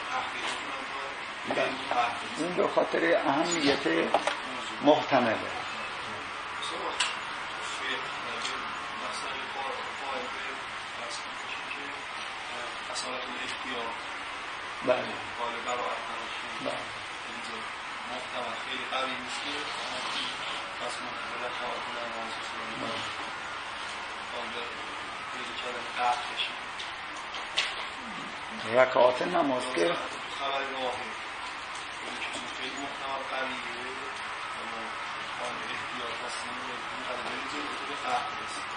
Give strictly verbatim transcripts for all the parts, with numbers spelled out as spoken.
اون به خاطر اهمیت محتمله. بله بله محتمل خیلی قوی نیست که پس محتمل رکعات نماز کنیم قابل قطع بشیم. رکعات نماز که خبر واحد خیلی محتمل قویه اما قابل احتیاط هستیم این قدر بریزه به قطع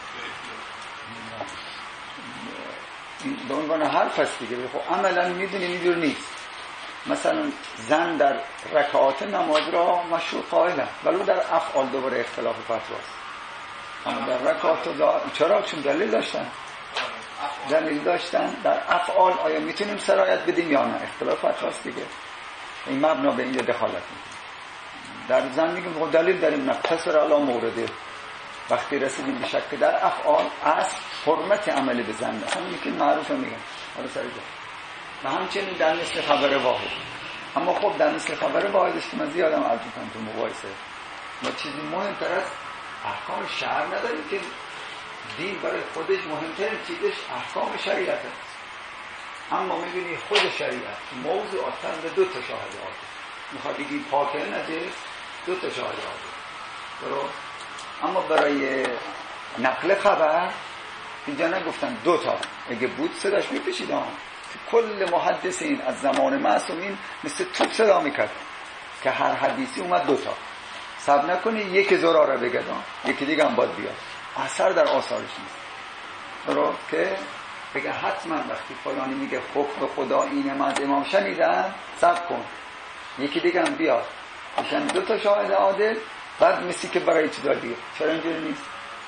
رسیم. به عنوان حرف هست دیگه. خب عملا میدونیم اینجور نیست. مثلا زن در رکعات نماز را مشروع قائلن، ولی در افعال دوباره اختلاف فتواست. اما در رکعات دا... چرا؟ چون دلیل داشتن دلیل داشتن در افعال آیا میتونیم سرایت بدیم یا نه، اختلاف فتواست دیگه. این مبنا به اینجا دخالت میکنه. در زن میگیم خب دلیل داریم نقتصر علی مورده. وقتی رسیدیم به شک در افعال از حرمت عمل به زن همین که معروفه میگن حالا سر جا و همچنین در مثل خبر واحد. اما خب در مثل خبر واحدش که من زیادم عرض میکنم تو مقایسه ما چیزی مهمتر از احکام شرع نداریم که دین برای خودش مهمترین چیزش احکام شریعته. اما میبینی خود شریعت موضوع اصلا به دو تا شاهد آده میخواد بگی پاکه نجس دو تا شاهد آده درست. اما برای نقل خبر اینجا نگفتن دو تا، اگه بود صداش میپیشید ها. کل محدثین از زمان معصومین مثل توپ صدا میکرد که هر حدیثی اومد دو تا صبر نکنی یک زراره بگد یکی دیگه هم باید بیاد، اثر در آثارش نیست. درست که بگه حتما وقتی فلانی میگه حکم خدا اینه من از امام شنیدم صبر کن یکی دیگه هم بیاد میشن دو تا شاهد عادل. بعد مثلی که برای چیزا دیگه چرا اینجوری نیست؟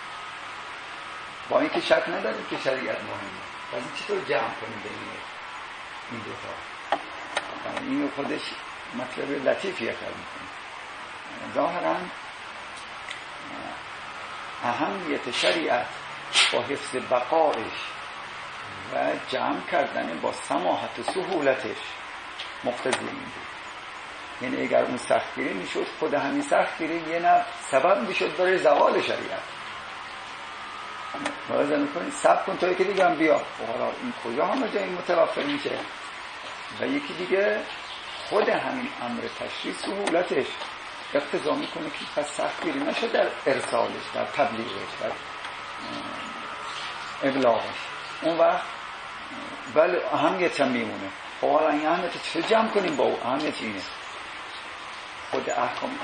با اینکه شک نداریم که شریعت مهمه، ولی چطور جمع کنیم بین این دو تا؟ اینو خودش مطلب لطیفی اخر میکنه. ظاهرا اهمیت شریعت با حفظ بقایش و جمع کردن با سماحت و سهولتش مقتضی این بود. یعنی اگر اون سختگیری میشد خود همین سختگیری یه نفع سبب میشد برای زوال شریعت. ملاحظه میکنید سب کن تا یکی دیگه هم بیا حالا این کجا همه جایی متوفر میشه و یکی دیگه خود همین امر تشریع سهولتش اقتضا میکنه که پس سختگیری نشه در ارسالش در تبلیغش در ابلاغش. اون وقت ولی اهمیت هم میمونه. خب حالا این اهمیت چه جمع کنیم با او؟ اهمیت اینه خود احکام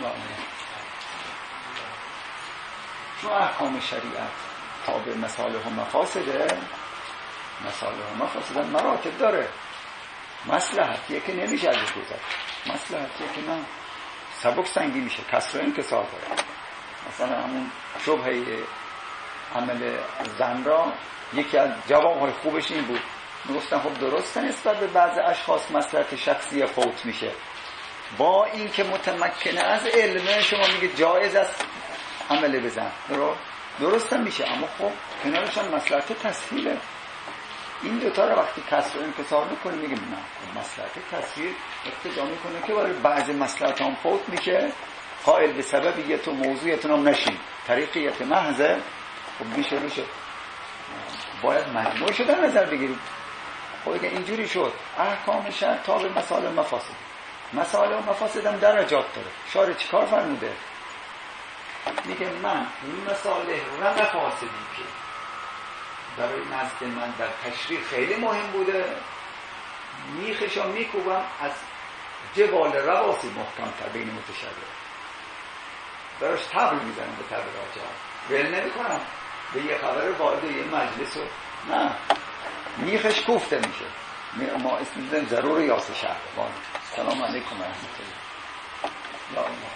چون احکام شریعت تابع مصالح و مفاسده مصالح و مفاسده مراتب داره. مصلحتیه که نمیشه ازش گذشت، مصلحتیه که نه سبک سنگی میشه، کسر و انکسار داره. مثلا همون شبهه عمل زن را یکی از جوابهای خوبش این بود میگفتن خب درسته نسبت به بعض اشخاص مصلحت شخصی فوت میشه، با این که متمکنه از علمه شما میگه جایز است عمل بزن درست هم میشه، اما خب کنارش هم مصلحت تسهیله. این دوتا رو وقتی کسر و انکسار میکنه میگه نه مصلحت تسهیل اقتضا میکنه که برای بعض مصلحت هم فوت میشه قائل به سببیت و موضوعیتون هم نشین طریقیت محضه خب میشه روشه باید مجموع شده نظر بگیریم. خب اگه اینجوری شد احکام شرع تابع مصالح و مفاسد، مصالح و مفاسد هم درجات داره. شارع چیکار فرموده؟ میگه من این مصالح و مفاسدی که برای نزد من در تشریع خیلی مهم بوده میخشم میکوبم از جبال رواسی محکم تر بین متشابه براش تبل میزنم به تبل راجع ول نمی کنم به یه خبر وارد یه مجلس و نه میخش کوفته میشه. ما اسم میزنیم ضرور یاس شهر. سلام علیکم و رحمت الله. یا الله.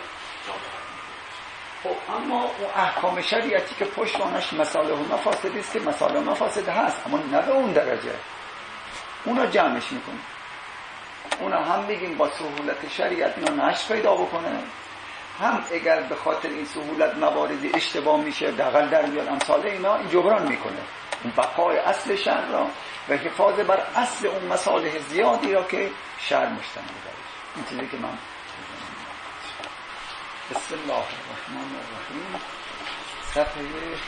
خب اما اون احکام شریعتی که پشتوانش مصالح و مفاسد است که مصالح و مفاسد هست اما نه به اون درجه، اونا جمعش میکنه. اونا هم بگیم با سهولت شریعت اینا نشت پیدا بکنه، هم اگر به خاطر این سهولت مواردی اشتباه میشه دقل در بیاد امثال اینا این جبران میکنه. اون بقای اصل شرع را و حفاظ بر اصل اون مصالح زیادی را که شرع مشتمل داره. این چیزی که من بسم الله الرحمن الرحیم صفحه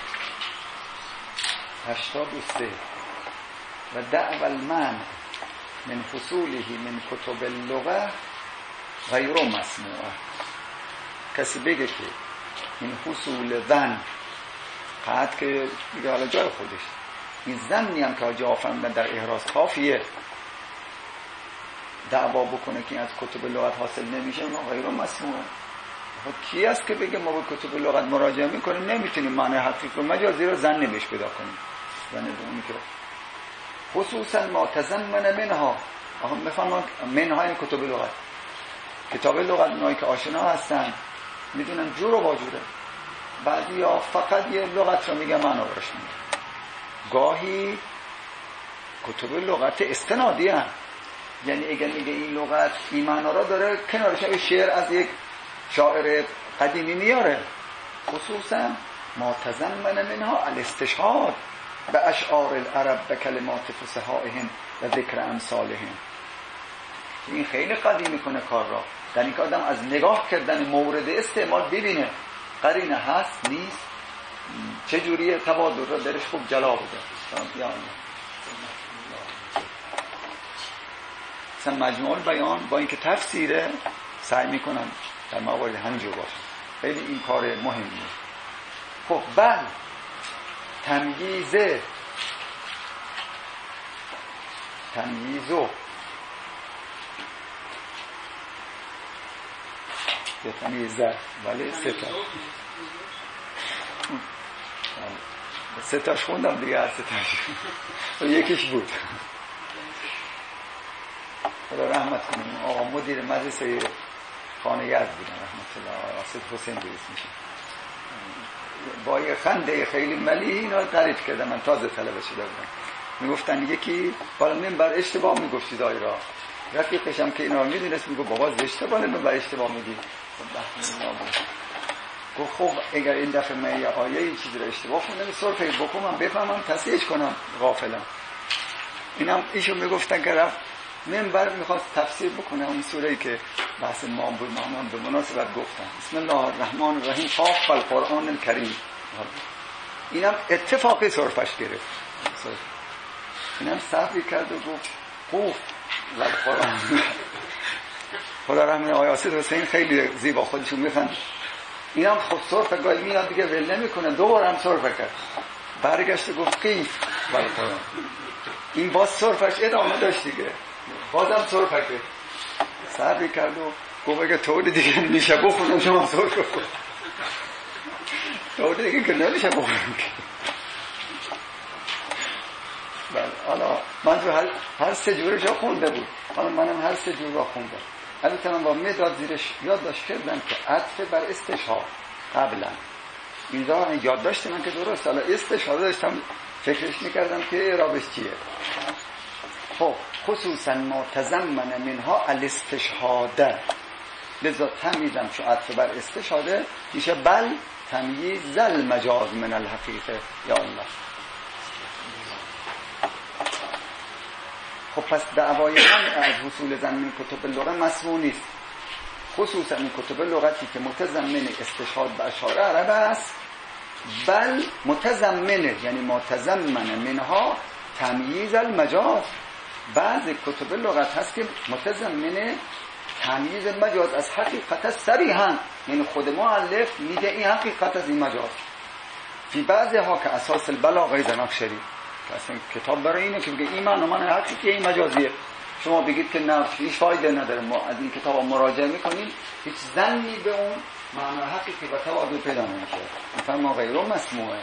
هشتاد و سه و دعو المنع من فصوله من کتب اللغه غیر مسموعه. کسی بگه که این فصول زن قد که دیگه حالا جای خودش، این زنی هم که جا آفرمودن در احراز کافیه، دعوا بکنه که از کتب لغت حاصل نمیشه، ما غیر مسموعه. خب کی است که بگه ما به کتب لغت مراجعه میکنیم نمیتونیم معنی حقیقی و مجازی رو زن نمیش پیدا کنیم؟ زن اونی که خصوصا ما تضمن منها، آها میفهمن منها این کتب لغت، کتاب لغت اونایی که آشنا هستن میدونن جور و واجوره. بعضی ها فقط یه لغت رو میگه معنا براش میگه، گاهی کتب لغت استنادی هم، یعنی اگر میگه این لغت این معنا را داره کنارش یه شعر از یک شاعر قدیمی میاره. خصوصا ما تضمن منها الاستشهاد به اشعار العرب به کلمات فصحائهم و ذکر امثالهم. این خیلی قدیمی میکنه کار را، در این که آدم از نگاه کردن مورد استعمال ببینه قرینه هست نیست، چه جوری تبادل را درش خوب جلا بده. مثلا مجموع بیان با اینکه تفسیره سعی میکنن در موارد همینجور باشه، خیلی این کار مهمیه. خب بل تمییزه تمییزو یا تمییزه ولی سه تا سه تاش خوندم دیگه، هر سه تاش یکیش بود. خدا رحمت کنیم آقا مدیر مدرسه خانه یزد بودن رحمت الله، آصف حسین دویست میشه، با یه خنده خیلی ملیحی اینا تعریف کردم. من تازه طلبه شده بودم، میگفتن یکی بالا منبر اشتباه میگفت چیزایی را، رفیقشم که اینا میدونست میگفت بابا زشته بالا منبر اشتباه میگی. گفت خب اگر این دفعه من یه آیه این چیزی را اشتباه خوندم سرفه بکنم بفهمم تصحیحش کنم غافلم. اینم ایشون میگفتن که رفت منبر میخواست تفسیر بکنه اون سوره‌ای که بحث ما بود، من به مناسبت گفتم بسم الله الرحمن الرحیم قاف القرآن الکریم. اینم اتفاقی صرفش گرفت، اینم صحبی کرد و گفت قوف القرآن. خدا رحمت آقای آصف حسین خیلی زیبا خودشون میخند. اینم خب صرف گاهی میاد دیگه ول نمیکنه، دوباره هم صرف کرد، برگشت گفت قیف القرآن. این باز صرفش ادامه داشت دیگه، بازم صرف کرد، صبری کرد و گفت اگه طوری دیگه میشه بخونم شما صرف کن، طوری دیگه که نمیشه بخونم. بله حالا من تو هر, هر سه جور جا خونده بود، حالا منم هر سه جور را خوندم. البته من با مداد زیرش یادداشت کردم که عطف بر استشهاد قبلا اینجا یادداشت من که درست، حالا استشهاد داشتم فکرش میکردم که اعرابش چیه. خب خصوصا ما تضمن منها الاستشهاده، لذا تمیزم شو عطف بر استشهاده میشه بل تمییز المجاز من الحقیقه. یا الله. خب پس دعوای من از حصول زن من کتب لغه مسموع نیست، خصوصا این کتب لغتی که متضمن استشهاد به اشعار عرب است، بل متضمنه یعنی متضمن منها تمییز المجاز. بعض کتب لغت هست که متضمن تمییز مجاز از حقیقت صریحا، یعنی خود مؤلف میگه این حقیقت از این مجاز. فی بعضی ها که اساس البلاغه زنخشری که اصلا کتاب برای اینه که بگه این من و من حقیقی این مجازیه، شما بگید که نه هیچ فایده نداره، ما از این کتاب مراجعه میکنیم هیچ ظنی به اون معنی حقیقی و توابع پیدا نمیشه، مثلا ما غیر مسموعه.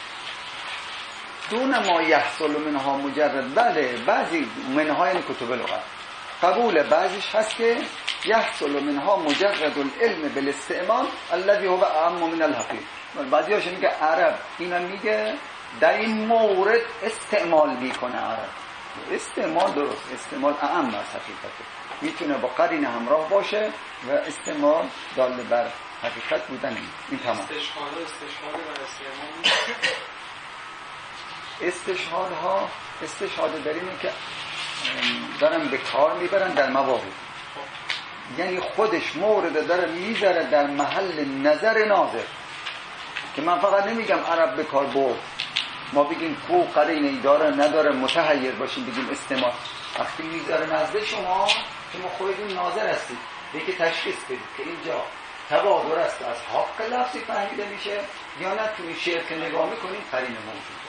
دون ما یحصل منها مجرد، بله بعضی منها یعنی کتب لغت قبول بعضیش هست که یحصل منها مجرد العلم بالاستعمال الذي هو اعم من الحقیق. بعضی هاش میگه عرب اینا میگه در این مورد استعمال میکنه، عرب استعمال درست، استعمال اعم از حقیقته، میتونه با قرینه همراه باشه و استعمال دال بر حقیقت بودن. این تمام. استشهاد استشهاد و استعمال استشهاد ها استشهاد در اینه که دارن به کار میبرن در موارد، یعنی خودش مورد داره میذاره در محل نظر ناظر، که من فقط نمیگم عرب به کار برد، ما بگیم کو قرینه داره نداره متحیر باشیم بگیم استماع، وقتی میذاره نزد شما شما خودتون ناظر هستید دیگه تشخیص بدید که اینجا تبادر است از حق لفظی فهمیده میشه یا نه توی شعر که نگاه میکنید قرینه موجوده.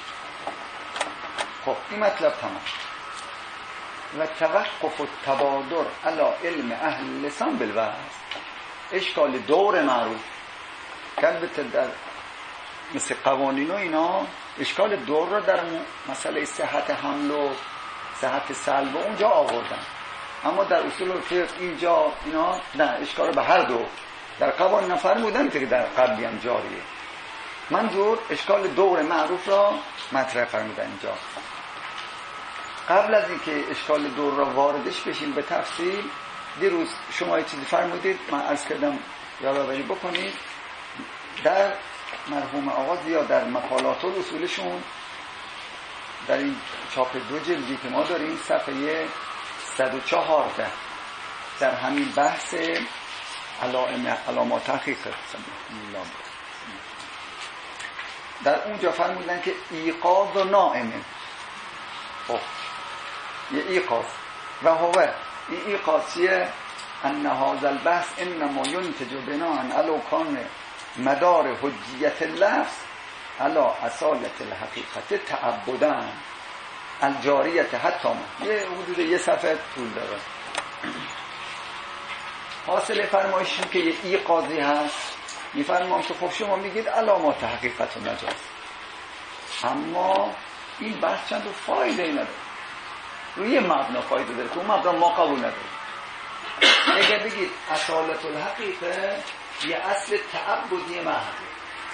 خب این مطلب تمام. و توقف التبادر علی علم اهل لسان بالوضع، اشکال دور معروف که البته در مثل قوانین و اینا اشکال دور رو در مسئله صحت حمل و صحت سلب اونجا آوردن، اما در اصول فقه اینجا اینا نه، اشکال به هر دو در قوانین نفرمودن که در قبلی هم جاریه. منظور اشکال دور معروف را مطرح فرمودن اینجا. قبل از اینکه اشکال دور را واردش بشیم به تفصیل، دیروز شما یه چیزی فرمودید من عرض کردم یادآوری بکنید، در مرحوم آقا زیاد در مقالات و اصولشون در این چاپ دو جلدی که ما داریم صفحه صد و چهارده در همین بحث علامات تحقیق در اونجا فرمودن که ایقاظ و نائمه، خب یه ایقاظ و هو این ایقاظیه ان هذا البحث انما ينتج بناء على کان مدار حجیت اللفظ على اصالت الحقیقت تعبدن الجاریت حتی ما. یه حدود یه صفحه طول داره. حاصل فرمایشون که یه ایقاظی هست، میفرمان که خب شما میگید علامات حقیقت و مجاز، اما این بحث چند فایده ای نداره، روی مبنا فایده داره که اون مبنا ما قبول نداره. اگر بگید اصالت الحقیقه یه اصل تعبدی محضه،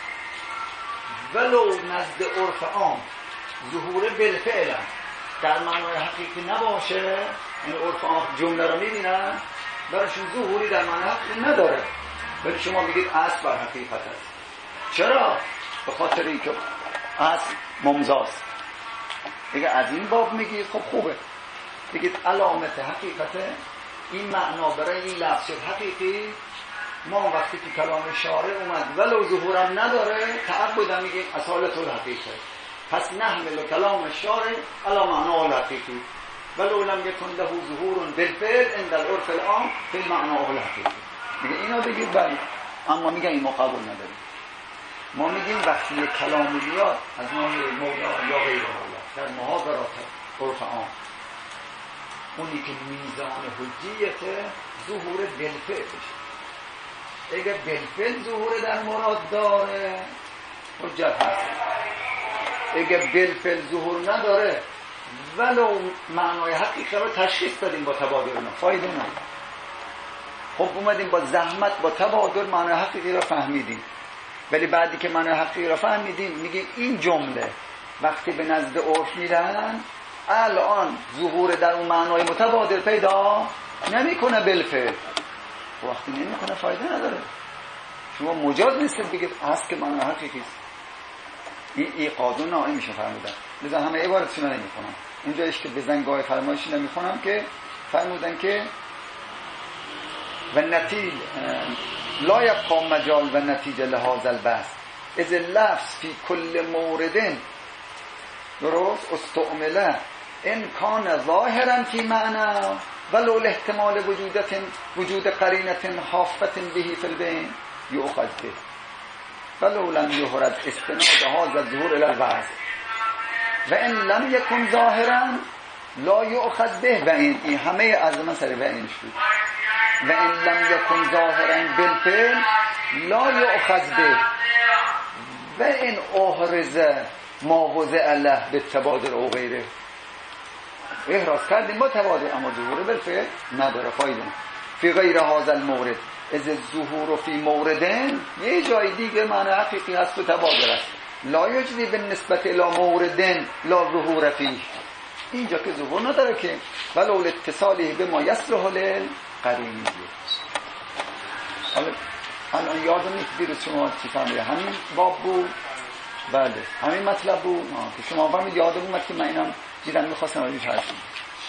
ولو نزد عرف عام ظهور بالفعل در معنای حقیقی نباشه، این عرف عام جمله رو میبینن براشون ظهوری در معنای حقیقی نداره، ولی شما میگید اصل بر حقیقت است. چرا؟ به خاطر اینکه اصل ممزاست. دیگه از این باب میگید خب خوبه، بگید علامت حقیقت این معنا برای این لفظ حقیقی ما وقتی که کلام شارع اومد ولو ظهورم نداره تعبدن میگیم اصالت الحقیقه، پس نحمل کلام شارع علی معنا الحقیقی ولو لم یکن له ظهور بالفعل عند العرف العام فی المعنى الحقیقی. میگه اینا بگید بله، اما میگه این ما قبول نداریم. ما میگیم وقتی یک کلامی بیاد از ناحیه مولا یا غیر مولا در محاضرات عرف عام، اونی که میزان حجیت ظهور بالفعل بشه. اگر بالفعل ظهور در مراد داره حجت هست، اگر بالفعل ظهور نداره ولو معنای حقیقی رو تشخیص دادیم با تبادر نه فایده نداره. خب اومدیم با زحمت با تبادر معنای حقیقی رو فهمیدیم، ولی بعدی که معنای حقیقی رو فهمیدیم میگیم این جمله وقتی به نزد عرف میرن الان ظهور در اون معنای متبادر پیدا نمیکنه بالفعل، وقتی نمیکنه فایده نداره. شما مجاز نیستید بگید هست که معنای حقیقی است. این ایقاظ و نائم میشه فرمودن. لذا همه عبارتشون رو نمیخونم، اونجایش که به زنگاه فرمایشی نمیخونم که فرمودن که و نتیل لا یبقى مجال و نتیجه لهذا البحث اذ اللفظ فی کل مورد درست استعمله ان کان ظاهرا فی معنی ولو الاحتمال وجودت وجود قرینه حافت بهی فی البین یؤخذ به ولو لم یهرد استناد هذا الظهور الى الوضع و ان لم یکن ظاهرا لا یؤخذ به. و این, این همه عظمه سر و اینش بود. و ان لم یکن ظاهرا بالفعل لا یؤخذ به و ان احرز ما وضع له بالتبادر او غیره. احراز کردیم با تبادر اما ظهور بالفعل نداره فایده. فی غیر هذا المورد از الظهور فی موردن یه جای دیگه معنی حقیقی هست و تبادر است لا یجدی بالنسبت الى موردن لا ظهور فیه، اینجا که ظهور نداره که ولو الاتصالی به ما یصلح للقرینیه. حالا الان یادم نیست دیروز شما چی فهمیده همین باب بود بله همین مطلب بود که شما فهمید. یادم اومد که من اینم دیدم میخواستم روش حرف بزنم.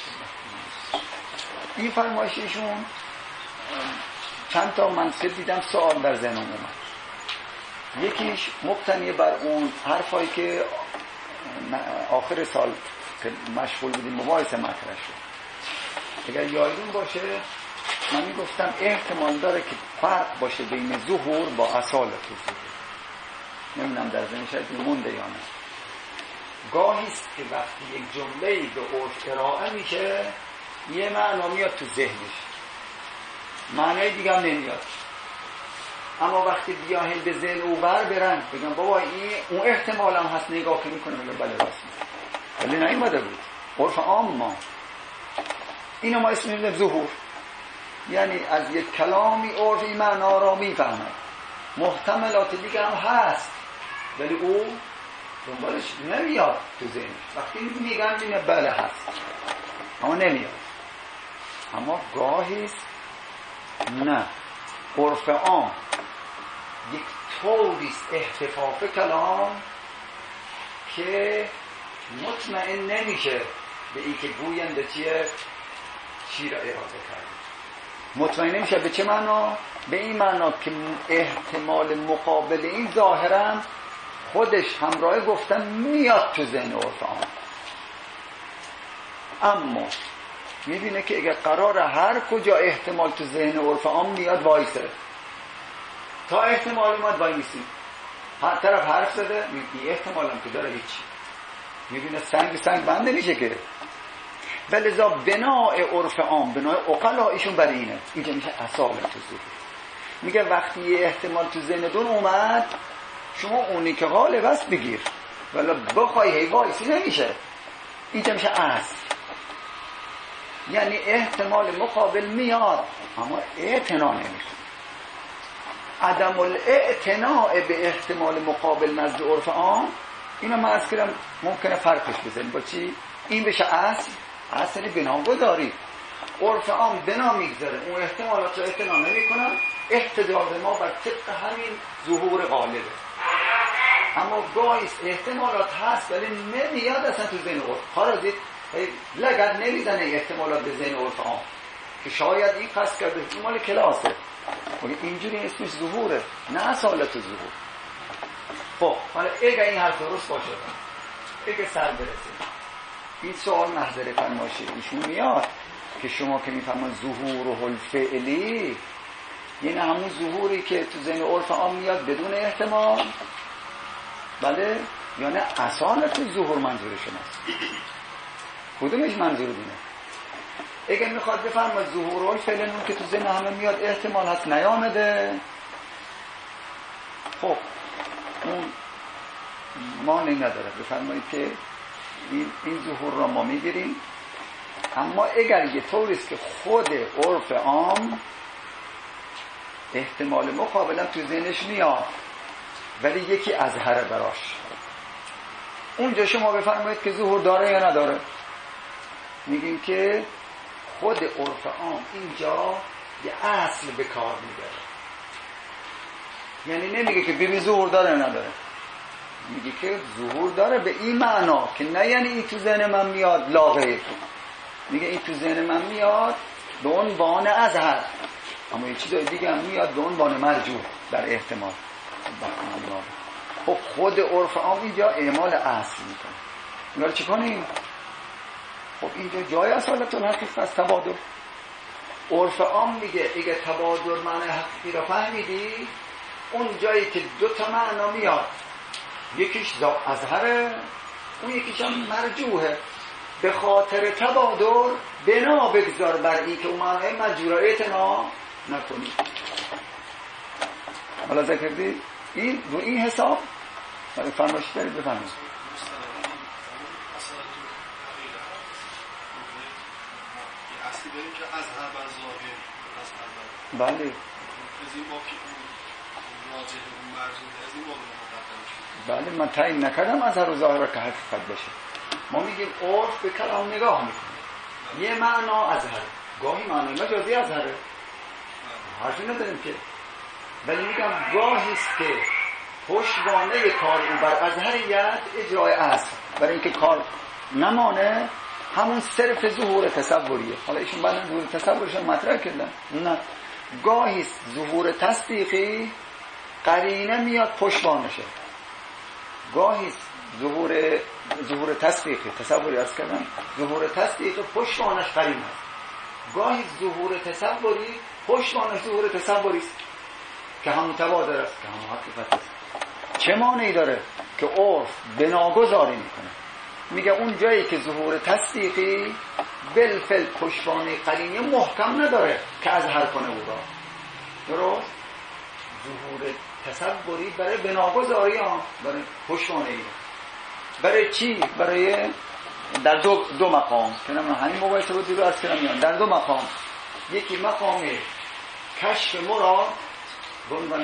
این فرمایش ایشون چند تا منصب دیدم سوال در ذهنم اومد. یکیش مبتنی بر اون حرفایی که آخر سال که مشغول بودیم مباحثه مطرح شد. اگر یادتون باشه من میگفتم احتمال داره که فرق باشه بین ظهور با اصالت ظهور. نمیدونم در ذهن شاید مونده یا نه. گاهی است که وقتی یک جمله‌ای به عرف ارائه میشه یه معنا میاد تو ذهنش، معنای دیگه هم نمیاد. اما وقتی بیاهیم به ذهن او بر برن بگم بابا این اون احتمال هم هست، نگاه که میکنه میگه بله راست میگه، ولی نیومده بود عرف عام ما. اینو ما اسم میدیم ظهور. یعنی از یک کلامی عرف این معنا را میفهمد، محتملات دیگه هم هست ولی او دنبالش نمیاد تو ذهنش. وقتی میگن اینه بله هست اما نمیاد. اما گاهی است نه، عرف عام یک طوریست احتفاف کلام که مطمئن نمیشه به این که گوینده چیه چی را اراده کرده. مطمئن نمیشه به چه معنا؟ به این معنا که احتمال مقابل این ظاهرا خودش همراه گفتن میاد تو ذهن عرف عام. اما میبینه که اگر قرار هر کجا احتمال تو ذهن عرف عام میاد وایسه تا احتمال اومد وای میسید. هر طرف حرف زده این احتمال هم که داره هیچی. میبینه سنگ سنگ بند نمیشه که. ولذا بناء عرف عام، بناء عقلایشون برای اینه. اینجا میشه اصالت ظهور. میگه وقتی یه احتمال تو ذهنتون اومد شما اونی که غالب است بگیر، ولی بخوای هی وایسی نمیشه. اینجا میشه اصل. یعنی احتمال مقابل میاد اما اعتنا نمیکنه. عدم الاعتناء به احتمال مقابل نزد عرف عام، اینو من از کردم ممکنه فرقش بزنیم با چی؟ این بشه اصل. اصل بناگذاری. عرف عام بنا میگذاره، اون احتمالات رو اعتنا نمیکنن، احتجاج ما بر طبق همین ظهور غالبه. اما گاهی احتمالات هست ولی نمیاد اصلا تو ذهن عرف. خارجید لگد نمیزنه احتمالات به ذهن عرف عام که شاید این قصد کرده این مال کلاسه، ولی اینجوری اسمش ظهوره نه اصالت ظهور. خب حالا اگه این حرف درست باشه، اگه سر برسه این سوال محضر فرمایشه ایشون میاد که شما که میفهمن ظهور و الفعلی یعنی همون ظهوری که تو ذهن عرف عام میاد بدون احتمال، بله یا نه اصالت ظهور منظور شماست؟ کدومش منظور دینه؟ اگه میخواد بفرماید ظهور الفعل اون که تو ذهن همه میاد احتمال هست نیامده، خب اون مانعی نداره بفرمایید که این, این ظهور را ما میگیریم. اما اگر یه طوریست که خود عرف عام احتمال مقابلا تو ذهنش میاد ولی یکی اظهره براش، اونجا شما بفرمایید که ظهور داره یا نداره. میگیم که خود عرف عام اینجا یه اصل به کار میبره. یعنی نمیگه که ببین ظهور داره یا نداره، میگه که ظهور داره به این معنا که نه یعنی این تو ذهن من میاد لاغیر، میگه این تو ذهن من میاد به عنوان اظهر، اما یه چیز دیگه هم میاد به عنوان مرجوح در احتمال. خب خود عرف عام اینجا اعمال اصل میکنه. اینا چی کنیم؟ خب اینجا جای اصالت الحقیقه است تبادر. عرف عام میگه اگه تبادر معنی حقیقی را فهمیدی، اون جایی که دو تا معنا میاد یکیش اظهره اون یکیش هم مرجوحه، به خاطر تبادر بنا بگذار بر این که اون معنی مرجوح را اعتنا نکنی. حالا ذکر دی این رو این حساب برای فرمایش دارید بفهمید. اصلی داریم که اظهر بر ظاهر اظهر بله از این با که راجع اون مرجوح از این با بله من تعیین نکردم اظهر و ظاهر که حقیقت بشه. ما میگیم عرف به کلام نگاه میکنه، یه معنا اظهر، گاهی معنی مجازی اظهره، حرفی نداریم که، ولی میگم گاهی است که پشتوانه کار او بر اظهریت اجرای اصل، برای اینکه کار نمانه همون صرف ظهور تصوریه. حالا ایشون بعد ظهور تصوریش رو مطرح کردن. نه، گاهی ظهور تصدیقی قرینه میاد پشتوانشه، گاهی ظهور ظهور تصدیقی تصوری از کردن ظهور تصدیقی پشتوانش قرینه است، گاهی ظهور تصوری پشتوانش ظهور تصوری است که همون تبادر است، که همون حقیقت است. چه مانعی داره که عرف بناگذاری میکنه، میگه اون جایی که ظهور تصدیقی بالفعل پشتوانه قرینه محکم نداره که از هر کنه او را، درست؟ ظهور تصوری برای بناگذاری ها، برای پشتوانه ای، برای چی؟ برای در دو, دو مقام که نمیدونم همین موقعی تو دیگه از کنم میان در دو مقام. یکی مقام کشف مراد بندن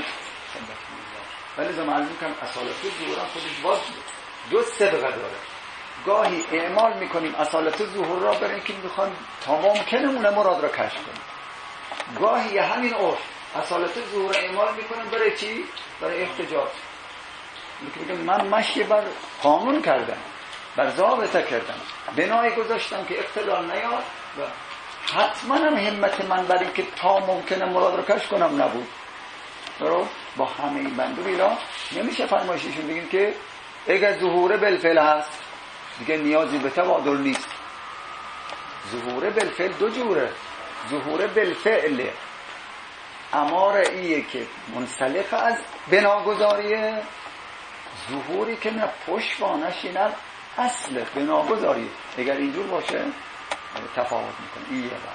ولی زمان عرض میکنم اصالت ظهور خودش باز دو سبقه داره. گاهی اعمال میکنیم اصالت ظهور را برای اینکه میخوان تا ممکنه مراد را کشف کنیم، گاهی همین عرف اصالت ظهور اعمال میکنیم برای چی؟ برای احتجاج. میگه من مشی بر قانون کردم، بر ضابطه کردم، بنای گذاشتم که اختلال نیاد و حتما هم همت من برای اینکه تا ممکنه مراد رو کشف کنم نبود. درست؟ با همه این بندویلا نمیشه فرمایششون بگیم که اگر ظهور بالفعل هست دیگه نیازی به تبادل نیست. ظهور بالفعل دو جوره، ظهور بالفعل اماره ایه که منسلخ از بناگذاریه، ظهوری که نه پشتوانش نه اصل بناگذاریه. اگر اینجور باشه تفاوت میکنه. ایه با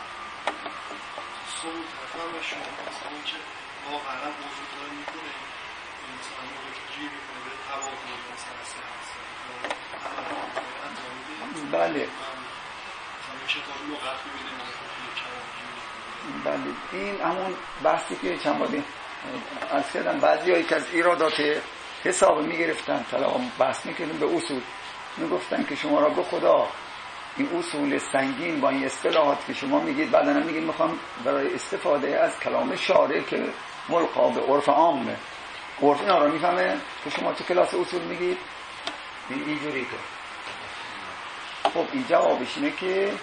سوم تفاوت شما مثلا که واقعا موضوع داره میکنه این مثلا موضوع که جیب میکنه به تبادل مثلا سه هست بله بله این همون بحثی که چند باری از کردم بعضی هایی که از ایرادات حساب میگرفتن طلاق بحث میکردن به اصول میگفتن که شما را به خدا این اصول سنگین با این اصطلاحات که شما میگید بعدا هم میگید میخوام برای استفاده از کلام شارع که ملقا به عرف عامه، عرف اینا را میفهمه که شما تو کلاس اصول میگید این اینجوری که خب این جوابش اینه که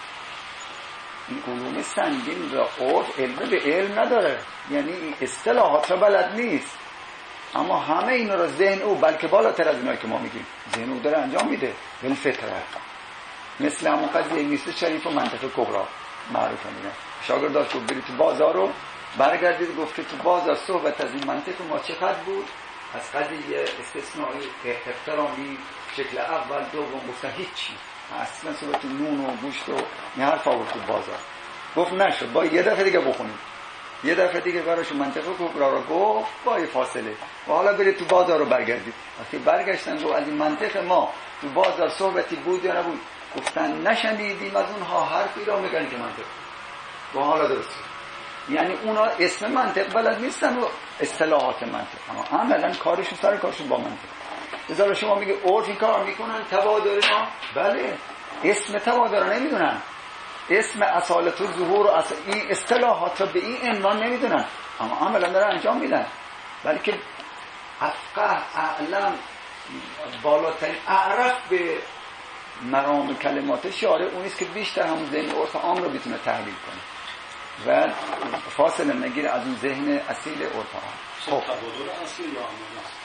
این علوم سنگین را عرف علم به علم نداره، یعنی این اصطلاحات را بلد نیست، اما همه این را ذهن او بلکه بالاتر از اینایی که ما میگیم ذهن او داره انجام میده بالفطره. مثل همون قضیه نیست شریف و منطقه کبرا معروفه میگن شاگرداش گفت برید تو بازار رو برگردید، گفت که تو بازار صحبت از این منطق ما چقدر بود، از قضیه استثنایی احترامی شکل اول دوم گفتن هیچی، اصلا صحبت نون و گوشت و این حرف آورد تو بازار. گفت نشد با یه دفعه دیگه بخونید، یه دفعه دیگه براش منطقه کبرا رو گفت با یه فاصله و حالا برید تو بازار رو برگردید. وقتی برگشتن گفت از این منطق ما تو بازار صحبتی بود یا نبود، گفتن نشنیدیم از اونها حرفی را میگن که منطق و حالا درست. یعنی اونا اسم منطق بلد نیستن و اصطلاحات منطق، اما عملا کارشون سر کارشون با منطق. بذار شما میگه عرف این کار میکنن تبادر ما، بله اسم تبادر نمیدونن، اسم اصالت و ظهور و اصل این اصطلاحات رو به این عنوان نمیدونن، اما عملا دارن انجام میدن. بلکه افقه اعلم بالاترین اعرف به مرام کلمات شارع اونیست که بیشتر همون ذهن عرف عام رو بتونه تحلیل کنه و فاصله نگیره از اون ذهن اصیل عرف عام. خب تبادل اصیل یا عمال است؟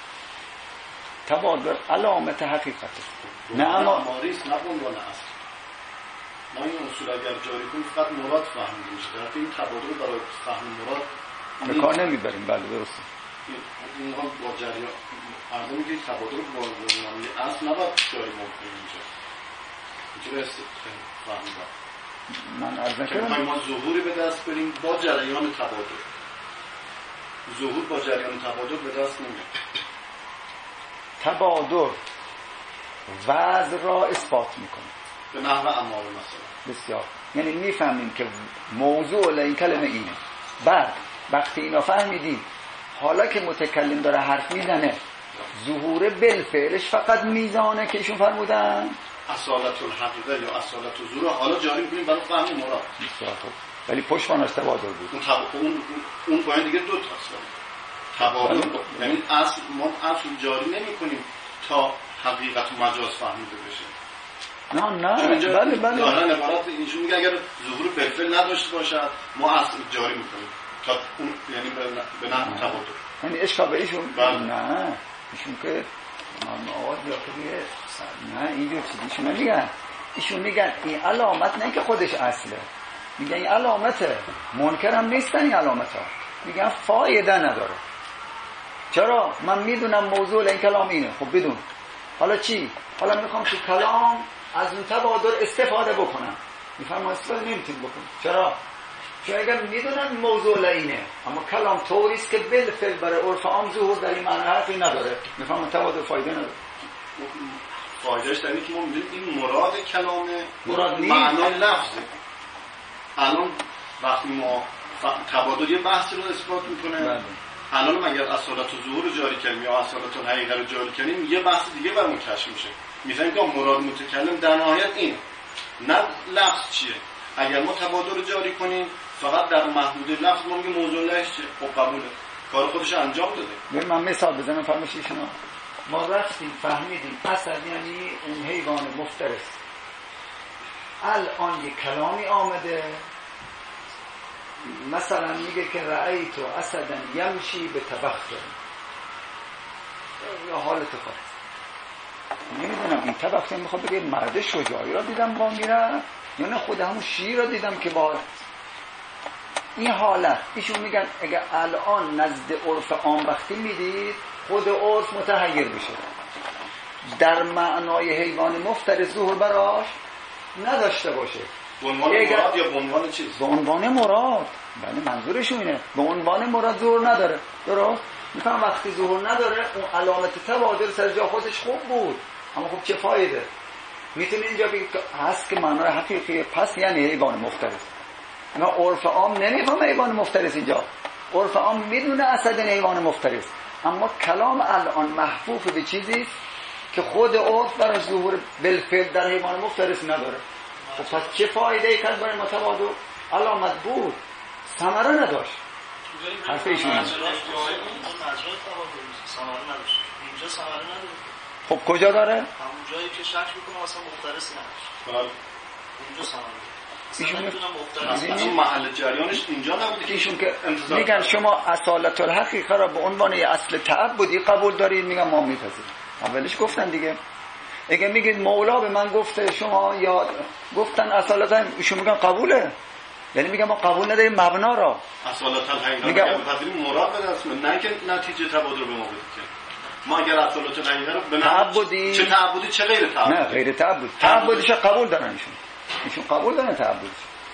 تبادل علامت حقیقته، نه اما ماریس نه بنیان اصل. ما این اصول اگر جاری کنیم فقط مراد فهمیده میشه، در این تبادل برای فهم مراد به کار نمیبریم. بله درسته. این هم با جریان عرضه میگه تبادل با بنیان اصل نباید جاری ممکن میشه. اینجوری است فهمیدم. من عرض نکردم ما ظهوری به دست بریم با جریان تبادل، ظهور با جریان تبادل به دست نمیاد. تبادل وضع را اثبات میکنه به نحو اماره مثلا. بسیار، یعنی میفهمیم که موضوع این کلمه اینه. بعد وقتی اینا فهمیدیم حالا که متکلم داره حرف میزنه ظهور بالفعلش فقط میزانه که ایشون فرمودن اصالت الحقیقه یا اصالت الظهور حالا جاری میکنیم برای فهم مراد. بسیار خوب، ولی پشتوانش تبادل بود. اون طب... اون اون پایین دیگه دو تاست. تبادل یعنی اصل ما اصل جاری نمی‌کنیم تا حقیقت مجاز فهمیده بشه. نه نه بله بله ظاهرا عبارت اینجوری میگه اگر ظهور بالفعل نداشته باشد ما اصل جاری می‌کنیم تا اون یعنی به نحو تبادل. یعنی اشکال به ایشون بله. نه ایشون که آقا دیگه نه اینجور چیزی ایشون نمیگن. ایشون میگن این علامت نه که خودش اصله، میگن این علامته، منکرم نیستن این علامت ها، میگن فایده نداره. چرا؟ من میدونم موضوع این کلام اینه. خب بدون حالا چی؟ حالا میخوام تو کلام از اون تبادل استفاده بکنم. میفهم استفاده نمیتونم بکنم. چرا؟ چون اگر میدونن موضوع اینه اما کلام طوریست که بالفعل برای عرف عام ظهور در این معنی حرفی نداره، میفهم تبادل فایده نداره. فایدهش در اینه که ما میدونیم این مراد کلامه، مراد معنای لفظه. الان وقتی ما تبادل یه بحثی رو اثبات میکنه، الان اگر اصالت ظهور رو جاری کنیم یا اصالت الحقیقه رو جاری کنیم یه بحث دیگه برامون کشف میشه. میگن که مراد متکلم در نهایت این نه لفظ چیه. اگر ما تبادل رو جاری کنیم فقط در محدوده لفظ ما میگه موضوع لهش چیه، خب قبوله، کار خودش انجام داده. ببین من مثال بزنم فرمایشی شما. ما رفتیم فهمیدیم اصل یعنی اون حیوان مفترس. الان یک کلامی آمده مثلا میگه که رأیت اسدا یمشی به تبختر یا حالت خاص. نمیدونم این تبختر میخواد بگه مرد شجاعی را دیدم با میره یا نه خود همون شیر را دیدم که با این حالت. ایشون میگن اگه الان نزد عرف عام وقتی میدید خود عرف متحیر بشه، در معنای حیوان مفترس ظهور براش نداشته باشه. به عنوان مراد یا به عنوان چیز؟ به عنوان مراد. بله منظورشون اینه به عنوان مراد ظهور نداره. درست؟ میفهم وقتی ظهور نداره اون علامت تبادل سر جا خودش خوب بود، اما خب چه فایده؟ میتونه اینجا بگید هست که معنای حقیقی پس یعنی حیوان مفترس. اما عرف عام نمیفهمه حیوان مفترس. اینجا عرف عام میدونه اصلا حیوان مفترس، اما کلام الان محفوف به چیزی است که خود عرف برای ظهور بالفعل در حیوان مفترس نداره. و پس چه فایده ای کرد برای متبادل؟ علامت بود ثمره نداشت. حرف ایشون اینجا ثمره نداره. خب کجا داره؟ همون جایی که شک میکنه اصلا مفترس نداره. اونجا ثمره ایشون اصلا محل جریانش اینجا نبوده که ایشون که میگن شما اصالت الحقیقه را به عنوان اصل تعبدی قبول دارید. میگن ما میپذیریم. اولش گفتن دیگه. اگه میگید مولا به من گفته شما یا گفتن اصالتا، ایشون میگن قبوله. یعنی میگن ما قبول نداریم مبنا را. اصالت الحقیقه میگن بپذیریم مراد به دست میاد، نه که نتیجه تبادل به ما بده. ما اگر اصالت الحقیقه رو به تعبدی چه تعبدی چه غیر تعبدی؟ نه غیر تعبدی. تعبدیش قبول دارن ایشون. ایشون قبول دارن تعبدیش.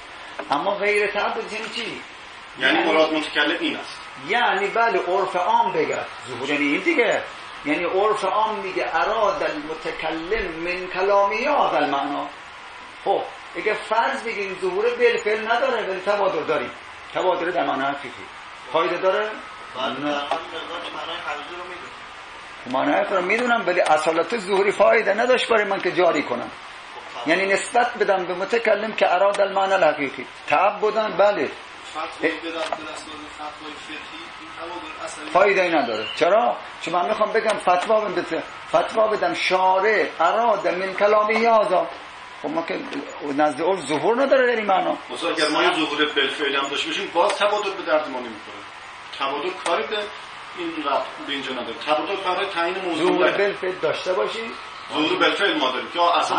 اما غیر تعبدی یعنی چی؟ یعنی مراد متکلم این است. یعنی بله عرف عام بگه ظهور این دیگه. یعنی عرف عام میگه اراد المتکلم من کلامی هذا المعنا. خب اگه فرض بگیم ظهور بالفعل نداره ولی تبادل داریم، تبادل در معنی حقیقی فایده داره؟ نه. معنای حقیقی رو میدونم. معنای حقیقی رو میدونم ولی اصالت ظهوری فایده نداشت برای من که جاری کنم. یعنی نسبت بدم به متکلم که اراد المعنی الحقیقی. تعبدن بله. فتوی بدم به اساس فتوای فقهی این تبادل اصلا فایده ای نداره. چرا؟ چون من میخوام بگم فتوا بدم فتوا بدم شارع اراد من کلامی هذا. خب ما که نزد عرف ظهور نداره در این معنا. مثلا اگر ما یه ظهور بالفعل هم داشته باشیم باز تبادل به درد ما نمیخوره. تبادل کاری به این رفت به اینجا نداره. تبادل برای تعیین موضوع ظهور بالفعل داشته باشی. ظهور بالفعل ما داریم که اصلا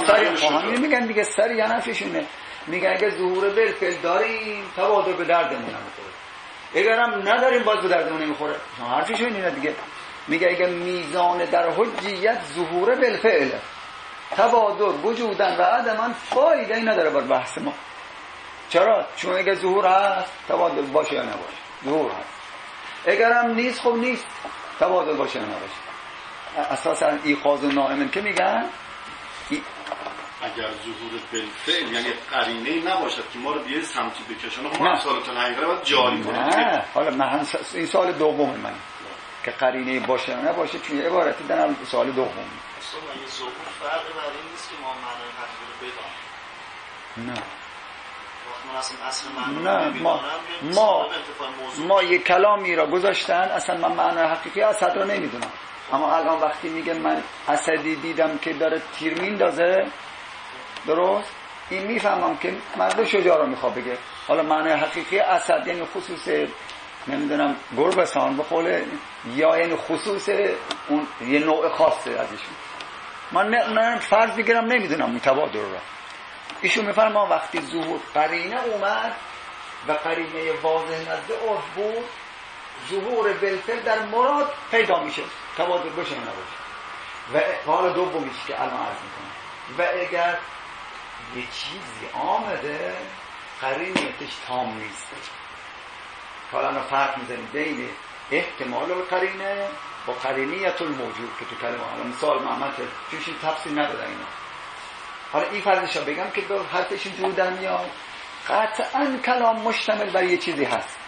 همین میگن دیگه سر یا نفیشونه. میگن اگه ظهور بالفعل داریم تبادل به دردمون نمیخوره. اگر هم نداریم باز به دردمون نمیخوره. حرفشون اینه دیگه. میگه اگه میزان در حجیت ظهور بالفعل تبادل وجودن و عدمن فایده ای نداره بر بحث ما. چرا؟ چون اگه ظهور هست تبادل باشه یا نباشه ظهور هست. اگر هم نیست خب نیست تبادل باشه یا نباشه. اساسا ایقاظ و نائمن که میگن ای... اگر ظهور بالفعل یعنی قرینه ای نباشد که ما رو به سمتی بکشونه خب ما اصالت الحقیقه رو باید جاری کنیم. نه حالا من این سال دوم من که قرینه باشه یا نباشه چون عبارتی دارم سال دوم. اصلا این ظهور فرق بر این نیست که ما معنای حقیقی رو بدانیم. نه من اصلا اصل معنی نه ما ما ما یک کلامی را گذاشتن اصلا من معنی حقیقی اسد را نمیدونم، اما الان وقتی میگه من اسدی دیدم که داره تیر میندازه، درست این میفهمم که مرد شجاع رو میخواد بگه. حالا معنی حقیقی اسد یعنی خصوص نمیدونم گربسان به قول، یا یعنی خصوص اون یه نوع خاصه ازشون. من نه فرض بگیرم نمیدونم متبادر رو. ایشون میفرما وقتی ظهور قرینه اومد و قرینه واضح نزد عرف بود، ظهور بالفعل در مراد پیدا میشه، تبادر بشه یا نباشه. و حالا دومیش که الان عرض میکنم، و اگر یه چیزی آمده قرینیتش تام نیست، حالا ما فرق میزنیم بین احتمال القرینه با قرینیت الموجود که تو کلمه، حالا مثال محمد چونش این تفسیر ندادن اینا. حالا این فرضش رو بگم که دو حرفش اینجور در میاد، قطعا کلام مشتمل بر یه چیزی هست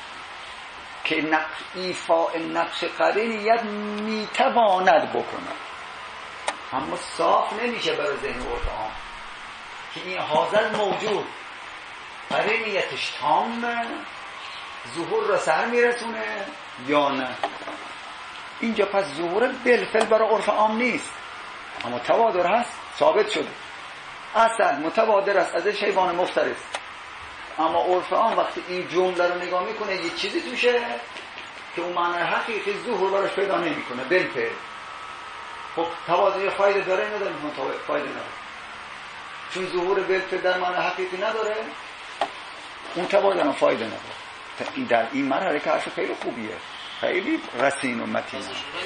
که نقش ایفاء نقش قرینیت میتواند بکنه، اما صاف نمیشه برای ذهن عرف عام که این حاضر موجود قرینیتش تامه، ظهور را سر میرسونه یا نه. اینجا پس ظهور بالفعل برای عرف عام نیست، اما توادر هست، ثابت شده. اسد متوادر است، ازش حیوان مفترس، اما عرف عام وقتی این جمله رو نگاه میکنه یه چیزی توشه که اون معنی حقیقی ظهور براش پیدا نمیکنه بالفعل. خب توادر فایده داره نداره؟ فایده نداره، چون ظهور بالفعل در معنی حقیقی نداره، اون توادر هم فایده نداره. در این مرحله که حرف خیلی خوبیه، خیلی رسین و متین،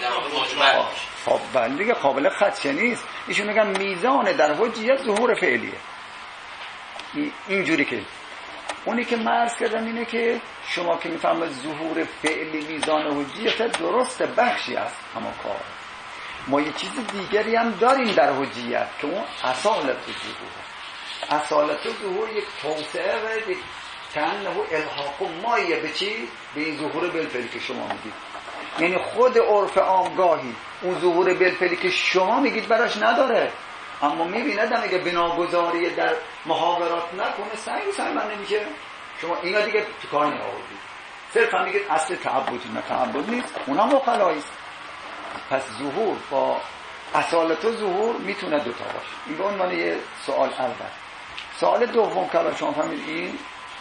خب بله دیگه قابل خدشه نیست. ایشون میگن میزان در حجیت ظهور فعلیه. اینجوری که اونی که مرز کردم اینه که شما که میفهمید ظهور فعلی میزان حجیت درست بخشی است، اما کار ما یه چیز دیگری هم داریم در حجیت که اون اصالت ظهور. اصالت ظهور یک توسعه و یک کنه الحاق و مایه به چی؟ به این ظهور بالفعلی که شما میگید. یعنی خود عرف عامگاهی اون ظهور بالفعلی که شما میگید براش نداره، اما میبیندم اگه بناگذاری در محاورات نکنه سعی سعی من نمیشه. شما اینا دیگه تو کار نمیآوردید، صرف هم میگید اصل تعبدی، نه تعبد نیست، اونا مقلایی است. پس ظهور با اصالت و ظهور میتونه دوتا باشه. این به عنوان یه سوال اول. سوال دوم که شما فهمید این،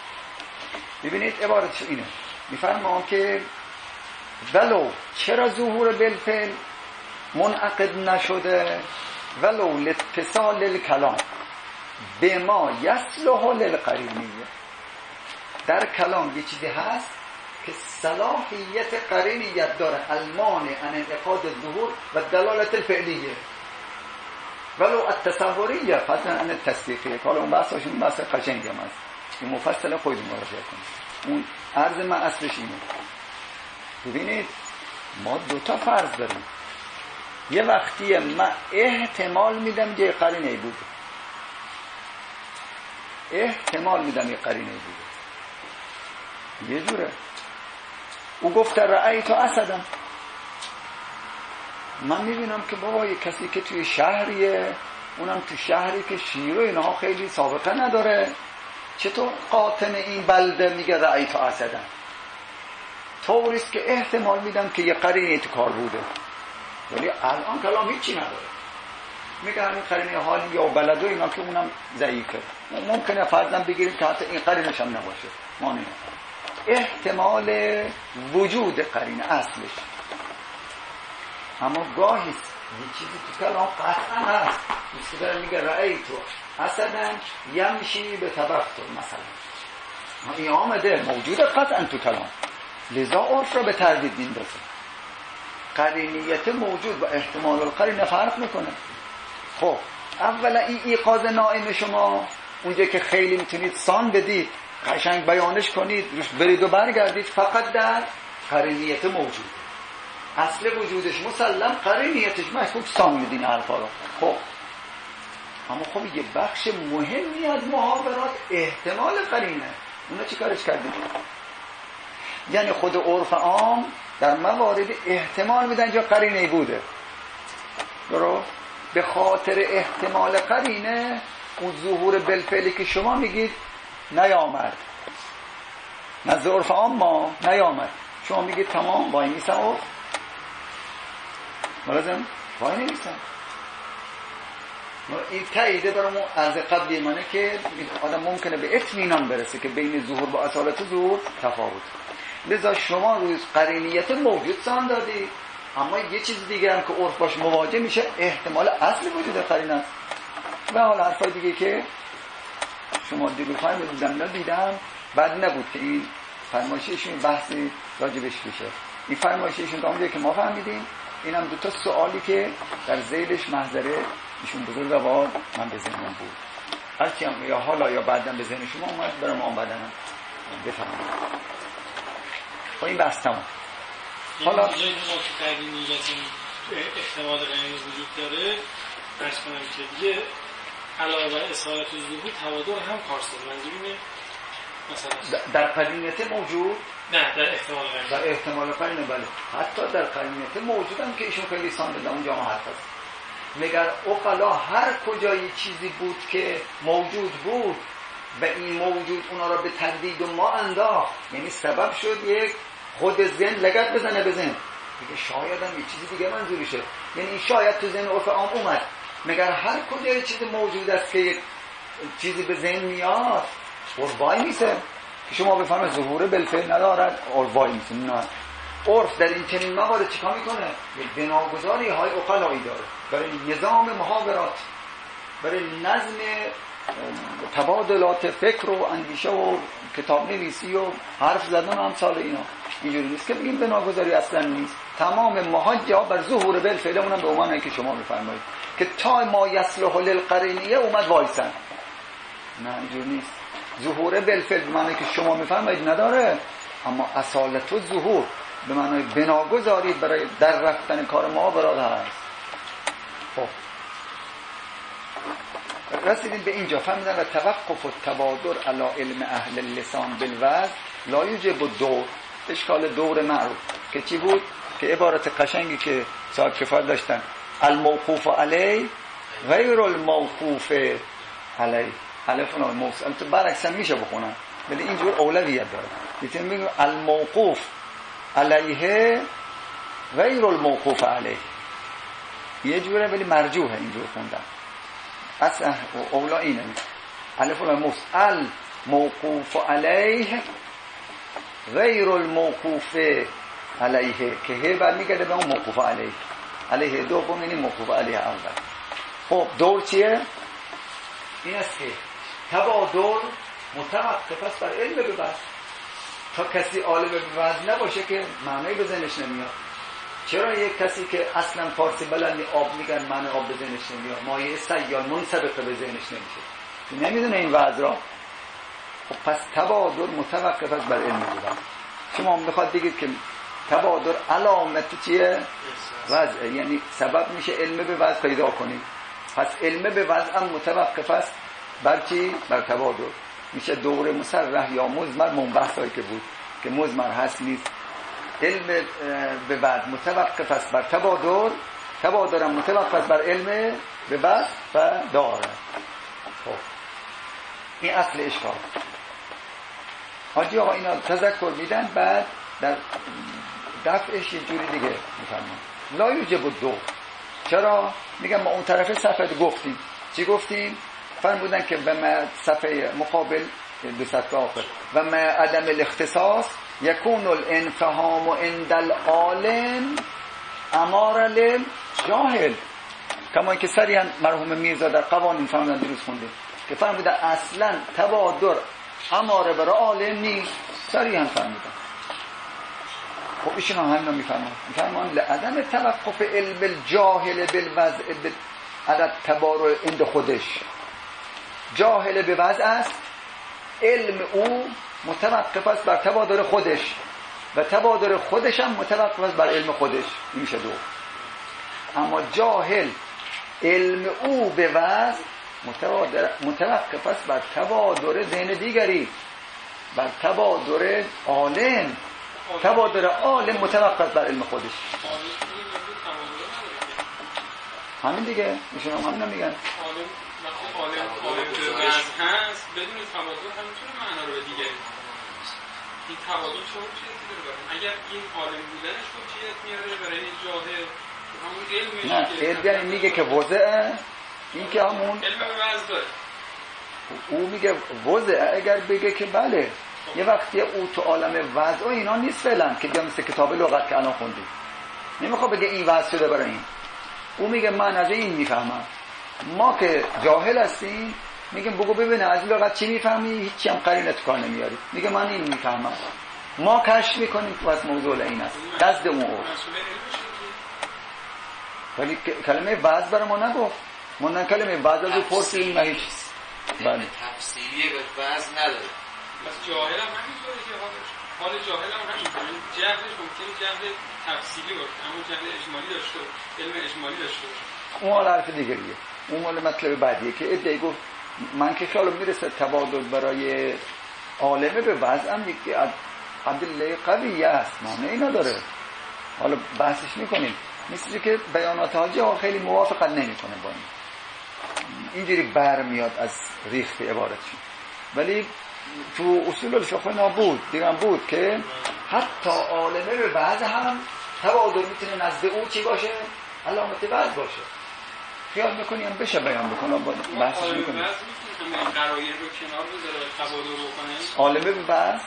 ببینید عبارتش اینه، میفرمام که ولو چرا ظهور بالفعل منعقد نشده، ولو لاتصال الکلام به ما یصلح للقرینیه. در کلام یه چیزی هست که صلاحیت قرینیت داره، المانع عن انعقاد الظهور و دلالت الفعلیه، ولو التصوریه فضلا عن التصدیقیه. حالا اون بحثاشون بحث قشنگی هم هست، این مفصل خودتون مراجعه کنید. اون عرض من اصلش اینه. ببینید ما دو تا فرض داریم، یه وقتی من احتمال میدم یه قرینه بوده، احتمال میدم یه قرینه بوده، یه جوره او گفت رأیت اسدم، من میبینم که بابا یه کسی که توی شهریه، اونم تو شهری که شیر و اینها خیلی سابقه نداره، چطور قاطن این بلده میگه رأیت اسدم؟ طوریست که احتمال میدم که یه قرینه تو کار بوده، ولی الان کلام هیچی نداره. میگه همین قرینه حالی یا بلد و اینا که اونم ضعیفه، ممکنه فرضاً بگیریم که حتی این قرینش هم نباشه، ما نمیدونم. احتمال وجود قرینه اصلش، اما گاهی یه چیزی تو کلام قطعا هست، مثل که میگه رأیت اسداً یمشی به تبختر مثلا، این آمده موجود قطعا تو کلام، لذا عرف را به تردید میندازه. قرینیت موجود و احتمال القرینه فرق میکنه. خب اولا این ایقاظ نائم شما اونجا که خیلی میتونید سان بدید، قشنگ بیانش کنید، روش برید و برگردید، فقط در قرینیت موجود، اصل وجودش مسلم، قرینیتش محفوظ سان میدین حرفا رو. خب اما خب یه بخش مهمی از محاورات احتمال قرینه، اونا چی کارش کردیم؟ یعنی خود عرف عام در موارد احتمال میدن جا قرینه بوده، درست؟ به خاطر احتمال قرینه اون ظهور بالفعلی که شما میگید نیامد، نزد عرف عام ما نیامد. شما میگید تمام وای نیستن عرف، ملازم وای نیستن. این تاییده برامون عرض قبلی منه که آدم ممکنه به اطمینان برسه که بین ظهور با اصالت ظهور تفاوت. لذا شما روی قرینیت موجود سان دادی، اما یه چیز دیگه هم که عرف باش مواجه میشه احتمال اصل وجود قرینه است. و حالا حرفای دیگه که شما دیگه فهم دیدم دیدم بعد نبود که این فرمایششون بحثی راجبش بشه. این فرمایششون تا اونجایی که ما فهمیدیم این هم دو تا سوالی که در ذیلش محضره ایشون بزرگوار من به ذهنم بود، هرچی هم یا حالا یا بعدم به ذهن شما اومد برام آن بدنم بفهمم. با این بحث تمام. حالا جایی که ما که قرینیت احتمال قرینی وجود داره برس کنم که دیگه علاوه بر اصالت و ظهور توادر هم کارساز منظورینه مثلا در قرینیت موجود؟ نه در احتمال قرینی. در احتمال قرینه بله. حتی در قرینیت موجود هم که ایشون خیلی سان داده اونجا هم حرف هست. مگر اقلا هر کجایی چیزی بود که موجود بود و این موجود اونا را به تردید و ما انداخت، یعنی سبب شد یک خود ذهن لگد بزنه به ذهن دیگه، شاید هم یه چیزی دیگه منظورشه، یعنی شاید تو ذهن عرف عام اومد. مگر هر کجایی چیزی موجود است که یک چیزی به ذهن میاد عرفای میسه که شما بفهمه ظهور بالفعل ندارد عرفای میسه. نه، عرف در این چنین موارد چیکار میکنه؟ یک بناگذاری های عقلایی داره برای نظام محاورات، برای نظم تبادلات فکر و اندیشه و کتاب نویسی و حرف زدن و امثال اینا. اینجوری نیست که بگیم بناگذاری اصلا نیست. تمام محاجه بر ظهور بالفعل اونم به عنوانی که شما میفرمایید که تا ما یصلح للقرینیه اومد وایسن. نه اینجوری نیست. ظهور بالفعل به معنی که شما میفرمایید نداره، اما اصالت و ظهور به معنای بناگذاری برای در رفتن کار ما براد هست. خب رسیدیم به اینجا فهمیدن و توقف و تبادر علی علم اهل اللسان بالوضع لا یوجب الدور. اشکال دور معروف که چی بود؟ که عبارت قشنگی که صاحب کفایت داشتن الموقوف علی غیر الموقوف علی الف و موصل. البته برعکس هم میشه بخونن ولی اینجور اولویت داره. میتونیم بگیم الموقوف علیه غیر الموقوف علیه، یه جوره ولی مرجوحه اینجور خوندن. اصلا اولا اینه الف و موصل الموقوف علیه غیر الموقوف علیه که هی برمیگرده به اون موقوف علیه. علیه دوم یعنی موقوف علیه اول. خب دور چیه؟ این است که تبادر متوقف است بر علم به وضع. تا کسی عالم به وضع نباشه که معنی به ذهنش نمیاد. چرا یک کسی که اصلا فارسی بلندی آب میگن معنی آب به ذهنش نمیاد، مایه سیال منسبقه به ذهنش نمیشه، نمیدونه این وضع را. خب پس تبادر متوقف است بر علم به وضع. شما میخواد بگید که تبادر علامت چیه؟ وضع، یعنی سبب میشه علم به وضع پیدا کنید. پس علم به وضع هم متوقف است بر چی؟ بر تبادر. میشه دور مصرح یا مضمر منبحثایی که بود که مضمر هست نیست. علم به وضع متوقف است بر تبادر، تبادر هم متوقف است بر علم به وضع و داره. خب این اصل اشکال. حاجی آقا اینا تذکر میدن، بعد در دفعش یه جوری دیگه میفرمان لا یوجب الدور. چرا؟ میگم ما اون طرف صفحه گفتیم. چی گفتیم؟ فرمودن که به ما صفحه مقابل دو صفحه آخر و ما عدم الاختصاص یکون الانفهام عند العالم امار للجاهل. کما که صریحا مرحوم میرزا در قوانین فرمودن درست خونده که فرمودن اصلا تبادر اماره برای عالم نیست، صریحا فرمودن. خب ایشون هم همین رو میفرمان میفرمان لعدم توقف علم الجاهل بالوضع عدد تبارع عند خودش. جاهل به وضع است، علم او متوقف است بر تبادر خودش و تبادر خودش هم متوقف است بر علم خودش. این میشه دو. اما جاهل علم او به وضع متوقف است بر تبادر ذهن دیگری، بر تبادر عالم. تبادر عالم متوقف بر علم خودش. همین دیگه ایشون هم همین میگن. عالم وقتی عالم عالم به وضع هست بدون تبادل هم میتونه معنا رو به دیگری این تبادل چه حجیتی داره؟ اگر این عالم بودنش حجیت میاره برای جاهل همون علم نه علم میگه که وضع این که همون علم به وضع داره. او میگه وضع اگر بگه که بله یه وقتی او تو عالم وضع و اینا نیست فعلا که مثل کتاب لغت که الان خوندیم نمیخواد بگه این وضع شده برای این. او میگه من از این میفهمم. ما که جاهل هستیم میگم بگو ببینه از لغت چی میفهمی؟ هیچی هم قرینه تو کار نمیاری. میگه من این میفهمم. ما کشف میکنیم تو از موضوع این است قصد اون او. ولی کلمه وضع برای ما نگفت. ما نه کلمه وضع رو پرسیم نه هیچ بله تفسیری به وضع نداره. بس جاهل هم همینطوره که حال جاهل هم همینطوره. جهلش ممکنه جهل تفسیری باشه اما جهل اجمالی داشته باشه علم اجمالی داشته باشه. اون حال حرف دیگریه. اون مال مطلب بعدیه که ادعی گفت من که خیالم میرسه تبادل برای عالمه به وضع هم یکی عدله قویه است معنی نداره. حالا بحثش میکنیم مثل که بیانات حاجی ها خیلی موافقت نمیکنه با این اینجوری بر میاد از ریخت عبارتشون. ولی تو اصول الفقه نابود دیگه بود که حتی عالمه به وضع هم تبادل میتونه نزد او چی باشه؟ علامت وضع باشه. خیال میکنیم بشه بیان بکنم با بحثش میکنیم همه قرائن رو کنار بذاره تبادل بکنه عالمه به وضع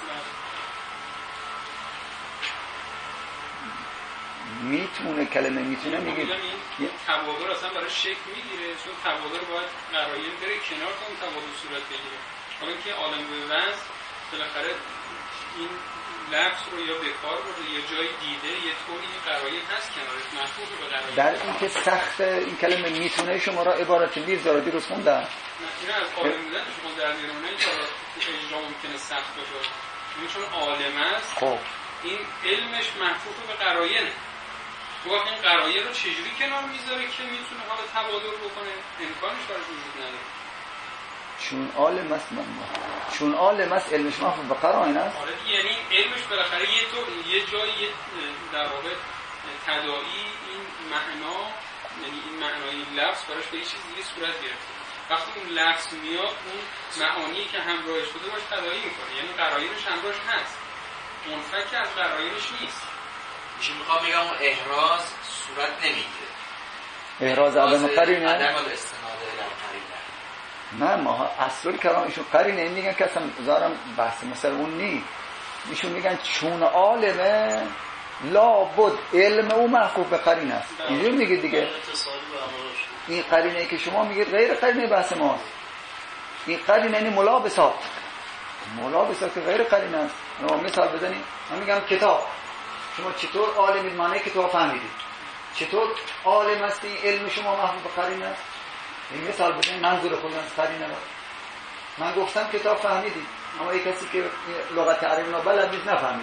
میتونه کلمه میتونه میگه این تبادل اصلا برای شکل میگیره چون تبادل باید قرائن بره کنار تا اون تبادل صورت بگیره. حالا که عالم به وضع بالاخره این لفظ رو یا به کار برده یا جای دیده یه طوری قرائن هست کنارش مفهوم به قرائن در این که سخت این کلمه میتونه شما را عبارت میرزارادی رو خوندن نه از عالم بودن شما در میرونه این اجرا ممکنه سخت باشه این چون عالم است خب این علمش محفوظ به قرائنه. تو وقت این قرائن رو چجوری کنار میذاره که میتونه حالا تبادل بکنه امکانش براش وجود نداره. چون عالم است من چون عالم است علمش محفوظ به قرائن است. آره یعنی علمش بالاخره یه تو یه جایی در واقع تداعی این معنا یعنی این معنای لفظ براش به یه چیز دیگه صورت گرفته. وقتی اون لفظ میاد اون معانی که همراهش شده باش تداعی میکنه یعنی قرائنش همراهش هست منفک از قرائنش نیست. میشه میخوام بگم اون احراز صورت نمیگیره. احراز عدم قرینه؟ عدم الاستناد الى قرینه. نه ما اصل کلامشون قرینه این میگن که اصلا زارم بحث مثلا اون نی ایشون میگن چون عالمه لابد علم او محفوظ به قرینه است. اینجور میگه دیگه این قرینه که شما میگید غیر قرینه بحث ماست. این قرینه یعنی ملابسات ملابسات که غیر قرینه است. ما مثال بزنیم من میگم کتاب شما چطور عالمید معنی کتاب فهمیدید چطور عالم هستی علم شما محفوظ به قرینه است. این مثال بزنیم منظور خودم از قرینه است. من گفتم کتاب فهمیدید اما یک کسی که لغت عربی بلد نیست نفهمید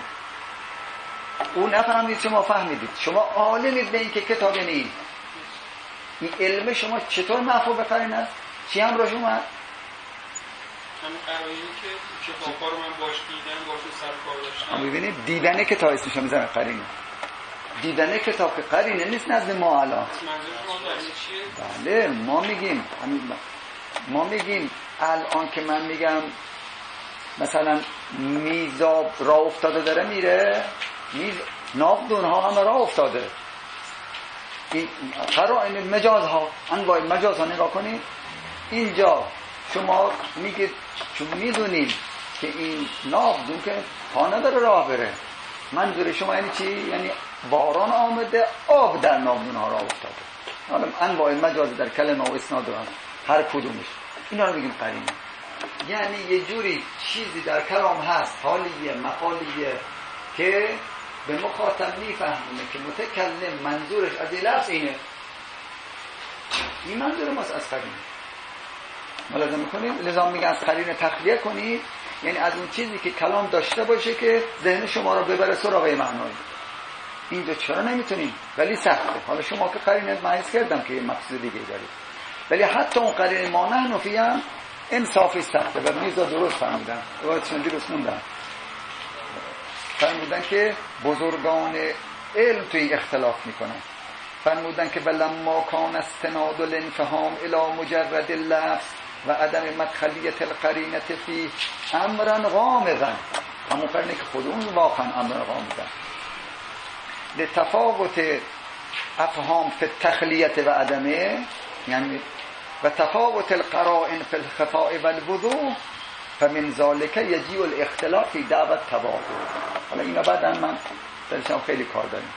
او نفهمید شما فهمیدید شما عالمید به این که کتاب نیست. این علم شما چطور محفوظ به قرینه است چی هم را شما همین قرائنی که کتاب‌ها رو من باش دیدم باش سر کار داشتم. اما ببینید دیدن کتاب اسمش میذارن قرینه. دیدن کتاب که قرینه نیست نزد ما الان. منظور شما در چیه؟ بله ما میگیم ما میگیم الان که من میگم مثلا میزاب راه افتاده داره میره میز ناقدون ها همه راه افتاده این قرائن مجاز ها انواع مجاز ها نگاه کنید اینجا شما میگید چون میدونید که این ناقدون که پا نداره راه بره منظور شما یعنی چی؟ یعنی باران آمده آب در ناقدون ها راه افتاده. حالا انواع مجاز در کلمه و اسناد هست هر کدومش اینا رو بگیم قرینه. یعنی یه جوری چیزی در کلام هست حالیه مقالیه که به مخاطب میفهمونه که متکلم منظورش از این لفظ اینه این منظور ماست از قرینه. ملاحظه میکنید لذا میگه از قرینه تخلیه کنید یعنی از اون چیزی که کلام داشته باشه که ذهن شما رو ببره سراغ معنایی. اینجا چرا نمیتونیم ولی سخته. حالا شما که قرینه محض کردم که مقصود دیگه دارید ولی حتی اون قرینه ما نحن فی هم انصافی سخته و میزا درست فهمیدن روایتشون درست موندن فهمیدن که بزرگان علم توی این اختلاف میکنن فرمودن که ولما کان استناد الانفهام الی مجرد اللفظ و عدم مدخلیت القرینه فی امرا غامضا، همون قرینه که خودمون واقعا امرا غامضا لتفاوت افهام فی التخلیه و عدمه، یعنی و تفاوت القرائن فی الخفاء و الوضوح، فمن ذالک یجیء الاختلاف فی دعوت تبادل. حالا اینا بعدا من درشم خیلی کار داریم.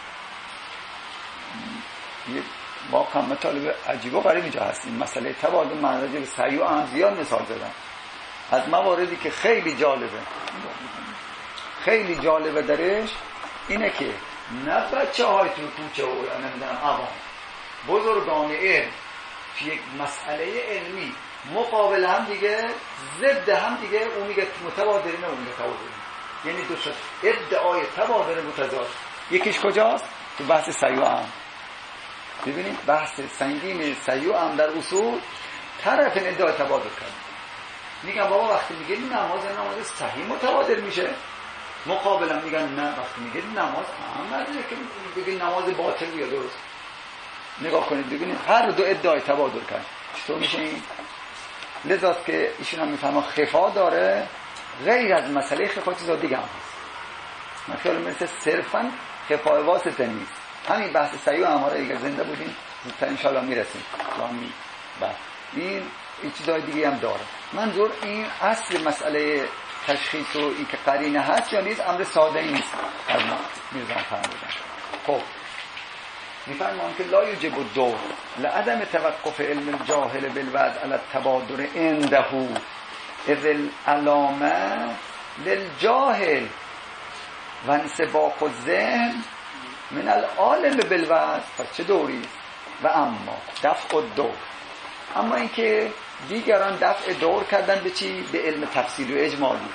یه واقعا مطالب عجیب و غریب اینجا هستیم. مسئله تبادل من راجع به سعی و هم زیاد مثال زدم از مواردی که خیلی جالبه خیلی جالبه درش اینه که نه بچه های تو کوچه و نمیدونم عوام، بزرگان علم که یک مسئله علمی مقابل هم دیگه ضد هم دیگه، اون میگه متبادلین و اون میگه تبادلین، یعنی دو تا ادعای تبادل متضاد. یکیش کجاست؟ تو بحث سعی و هم. ببینید بحث سنگین سعی و هم در اصول طرف این ادعای تبادل کرد. میگن بابا وقتی میگه نماز نماز صحیح متبادل میشه، مقابلا میگن نه وقتی میگه نماز هم نداره که بگید نماز باطل یا درست. نگاه کنید ببینید هر دو ادعای تبادل کرد. چطور میشه این؟ لذاست که ایشون هم میفهمه خفا داره، غیر از مسئله خفا چیزا دیگه هم هست. من خیال مثل صرفا خفای واسطه نیست. همین بحث سعی و اماره اگر زنده بودیم زودتر انشاءالله میرسیم. بعد این این چیزای دیگه هم داره. منظور این اصل مسئله تشخیص و این که قرینه هست یا نیست امر ساده نیست. از ما میرزان فرمودن. خب میفرمان که لا یجب الدور لعدم توقف علم الجاهل بالوعد على التبادر عنده اذ العلامه للجاهل و انسباق الذهن من العالم بالوعد. پس چه دوری؟ و اما دفع الدور، اما اینکه دیگران دفع دور کردن به چی؟ به علم تفصیل و اجمالی.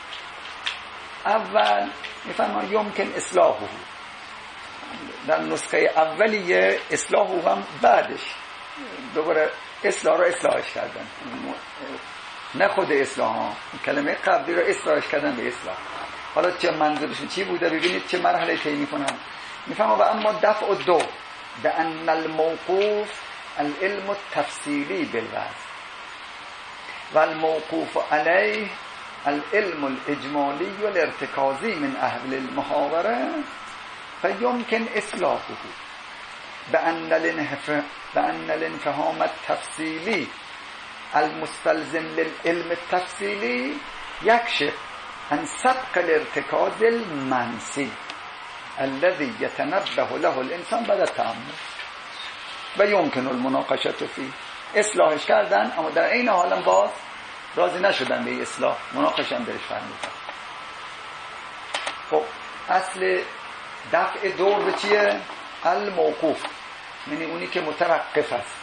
اول میفرمان یمکن اصلاحه، در نسخه اولیه اصلاحه هم بعدش دوباره اصلاح رو اصلاحش کردن، نه خود اصلاح ها، کلمه قبلی رو اصلاحش کردن به اصلاح. حالا چه منظورشون چی بوده؟ ببینید چه مرحله طی میکنن. میفهمم و اما دفع الدور بأن الموقوف العلم التفصیلی بالوعد و الموقوف علیه العلم الاجمالی و الارتکازی من اهل المحاوره فیمکن اصلاحه بأن الانفهام التفصیلی المستلزم للعلم التفصیلی یکشف عن سبق الارتکاز المنسی الذي يتنبه له الانسان بعد التأمل و يمكن المناقشه فيه. اصلاحش کردن اما در این حال باز راضی نشدن به اصلاح، مناقشه هم درش فرمودن. خب اصل دفع دور به چیه؟ الموقوف، یعنی اونی که متوقف است.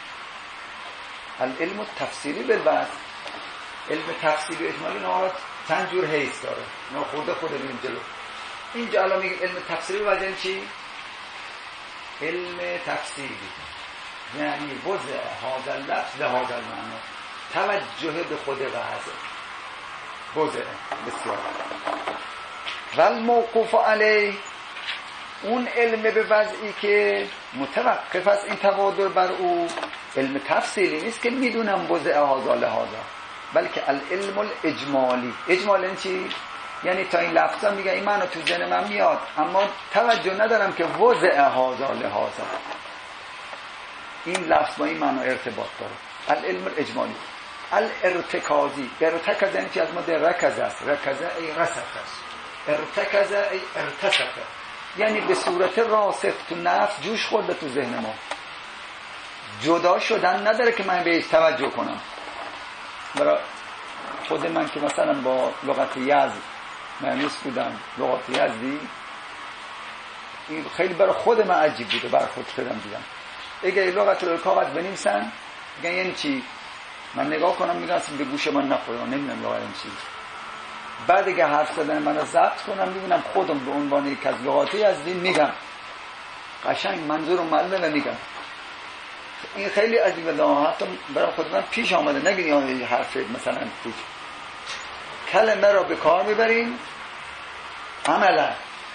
العلم التفصیلی بالوعد، علم تفصیلی و اجمالی نهایت چند جور حیث داره، نه خود خود ببینیم جلو. اینجا الان میگیم علم تفصیلی وجه چی؟ علم تفصیلی یعنی وضع هذا اللفظ لهذا المعنی، توجه به خود وضع وضع بسیار. و الموقوف علیه اون علم به وضعی که متوقف است این تبادر بر او، علم تفصیلی نیست که میدونم وضع هذا لهذا، بلکه العلم الاجمالی. اجمالی چی؟ یعنی تا این لفظا میگه این معنی تو ذهن من میاد اما توجه ندارم که وضع هذا لهذا این لفظ با این معنی ارتباط داره. العلم الاجمالی. الارتکازی، ارتکاز یعنی که از ما در رکز است، رکز ای رسخ است، ارتکز ای ارتسخ، یعنی به صورت راسخ تو نفس جوش خورده تو ذهن ما، جدا شدن نداره که من بهش توجه کنم. برای خود من که مثلا با لغت یزد معنیس بودم، لغت یزدی این خیلی برای خود من عجیب بوده، برای خود خودم دیدم. اگه این لغت رو کاغذ بنویسن میگن یعنی چی؟ من نگاه کنم میگن اصلا به گوش من نخوره، من نمیدونم لغت این چی. بعد اگه حرف زدن من رو ضبط کنم میبینم خودم به عنوان یک از لغات یزدی میگم، قشنگ منظورم معلومه میگم. این خیلی عجیبه، لا حتی برای خود من پیش آمده نگید یه حرف مثلا پیش کلمه را به کار میبریم عملا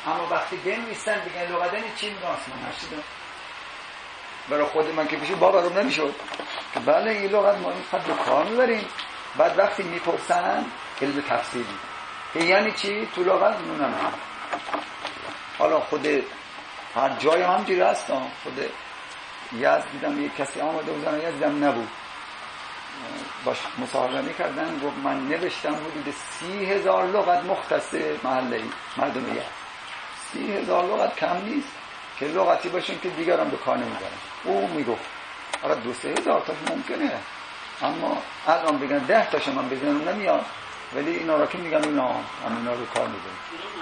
اما وقتی بنویسن بگن لغت یعنی چی میگن من نشیدم. برای خود من که بشه باورم نمیشد که بله این لغت ما این خط به کار میبریم. بعد وقتی میپرسن علم تفسیری یعنی چی تو لغت نونم. حالا خود هر جای هم جیره هست. خود یزد دیدم یک کسی آمده بودن و یزدم نبود باش مصاحبه میکردن گفت من نوشتم حدود سی هزار لغت مختص محله مردم یزد. سی هزار لغت کم نیست که لغتی باشن که دیگران به کار نمیبرن. او میگفت آره دو سه هزار تاش ممکنه اما الان بگن ده تاش من بزنم نمیاد ولی اینا را که میگن اینا هم اینا رو کار میبرن.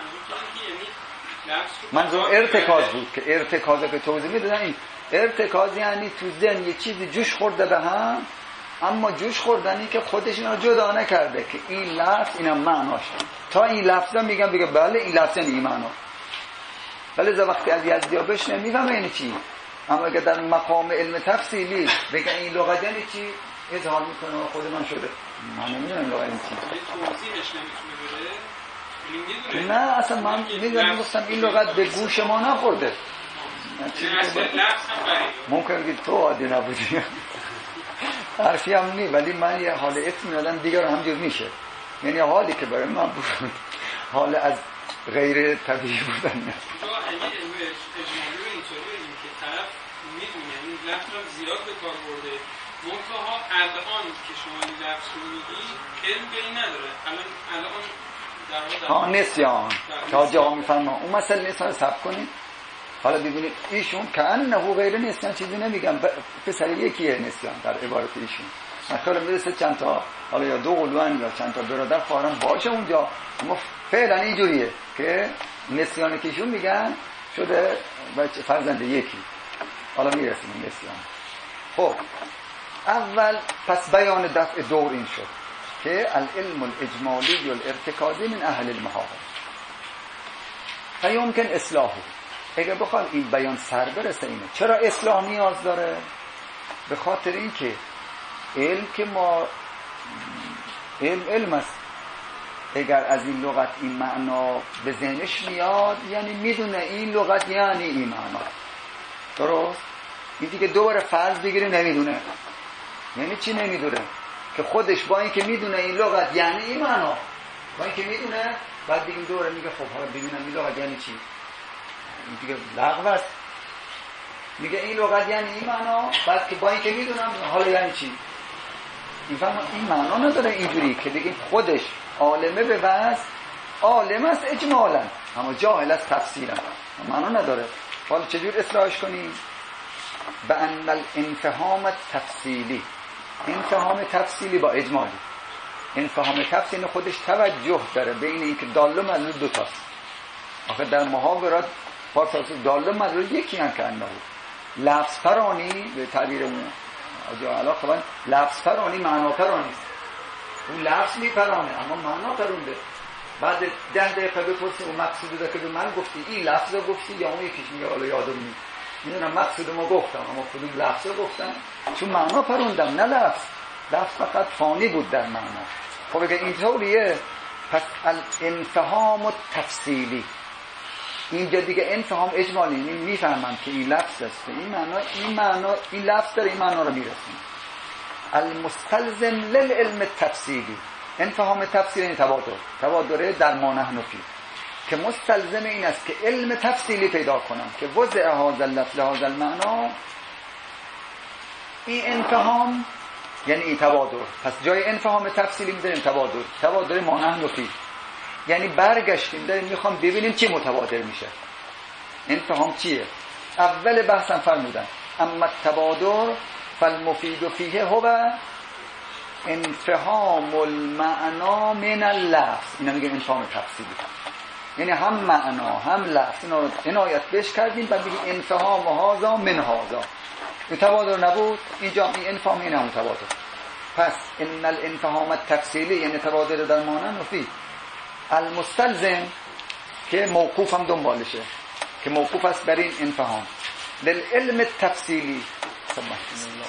منظور ارتکاز بود که ارتکازه که توضیح میدادن. این ارتکاز یعنی تو ذهن یه چیزی جوش خورده به هم اما جوش خوردنی که خودش اینا جدا نکرده که این لفظ اینم معناش تا این لفظا میگن بگه بله این لفظ این معنا. ولی از وقتی از یزدیا بشنه میفهمه یعنی چی. اما اگه در مقام علم تفصیلی بگه این لغت یعنی چی اظهار میکنه خود من شده من نمیدونم لغت یعنی چی. نه اصلا من میگم گفتم این لغت به گوش ما نخورده. ممکن که تو عادی نبودی حرفی هم نی ولی من یه حال اسم ندم دیگر همجور میشه. یعنی حالی که برای من بود حال از غیر طبیعی بودن نه. تو اگه علم اجمالی رو اینطوری بگیم که طرف میدونه این لفظ رو زیاد به کار برده منتها الان که شما این لفظ رو میگی علم به این نداره الان الان ها نسیان تا جا میفرما اون مسئله نسیان سب کنید. حالا ببینید ایشون که انه غیر نسیان چیزی نمیگم پسر یکیه نسیان در عبارت ایشون. من خیلی میرسه چند تا حالا یا دو قلوان یا چند تا برادر خواهرم باشه اونجا اما فعلا اینجوریه که نسیانی که ایشون میگن شده فرزند یکی. حالا میرسیم نسیان. خب اول پس بیان دفع دور این شد که العلم الاجمالی و الارتکازی من اهل المحاور فیمکن اصلاحه. اگه بخوام این بیان سر برسه اینه چرا اصلاح نیاز داره؟ به خاطر این که علم که ما علم علم است. اگر از این لغت این معنا به ذهنش میاد یعنی میدونه این لغت یعنی این معنا. درست؟ این دیگه دوباره فرض بگیره نمیدونه. یعنی چی نمیدونه؟ که خودش با این که میدونه این لغت یعنی این معنا با این که میدونه بعد دیگه دوباره میگه خب حالا ببینم این لغت یعنی چی. این دیگه لغو است. میگه این لغت یعنی این معنا بعد که با این که میدونم حالا یعنی چی. این فهم این معنا نداره اینجوری که دیگه خودش عالمه به واسه عالم است اجمالا اما جاهل است تفسیرا معنا نداره. حالا چجور اصلاحش کنیم؟ به ان الانفهام التفصیلی انفهام تفصیلی با اجمالی. انفهام تفصیلی خودش توجه داره بین اینکه دال و مدلول دو تاست. آخه در محاورات پارساس دال و مدلول یکی هم که انه لفظ فرانی به تعبیر اون آجا علاقه من لفظ فرانی معنا فرانی است. اون لفظ می فرانه اما معنا فرونده. بعد ده دقیقه بپرسی اون مقصود ده که به من گفتی این لفظ رو گفتی یا اون یکیش میگه حالا یادم نیست. میدونم مقصود ما گفتم اما کدوم لفظ رو گفتم چون معنا فروندم نه لفظ. لفظ فقط فانی بود در معنا. خب اگه اینطوریه پس الانفهام التفصیلی اینجا دیگه انفهام اجمالی میفهمم که این لفظ است این معنا این معنا این لفظ داره این معنا رو میرسیم. المستلزم للعلم التفصیلی انفهام تفصیلی این تبادر تبادره در ما نحن فی که مستلزم این است که علم تفصیلی پیدا کنم که وضع هذا اللفظ هذا المعنا این انفهام یعنی این تبادر. پس جای انفهام تفصیلی میذاریم تبادر تبادر ما نحن فی یعنی برگشتیم داریم میخوام ببینیم چی متبادر میشه. انفهام چیه؟ اول بحثم فرمودن اما تبادر فالمفید فیه هو انفهام المعنا من اللفظ. اینا میگه انفهام تفصیلی یعنی هم معنا هم لفظ اینا رو عنایت بهش کردیم بعد میگه انفهام هذا من هذا. این تبادر نبود اینجا این انفهام این هم تبادر. پس ان الانفهام التفصیلی یعنی تبادر در مانن و فی المستلزم که موقوف هم دنبالشه که موقوف است بر این انفهام للعلم التفصیلی. سبحان الله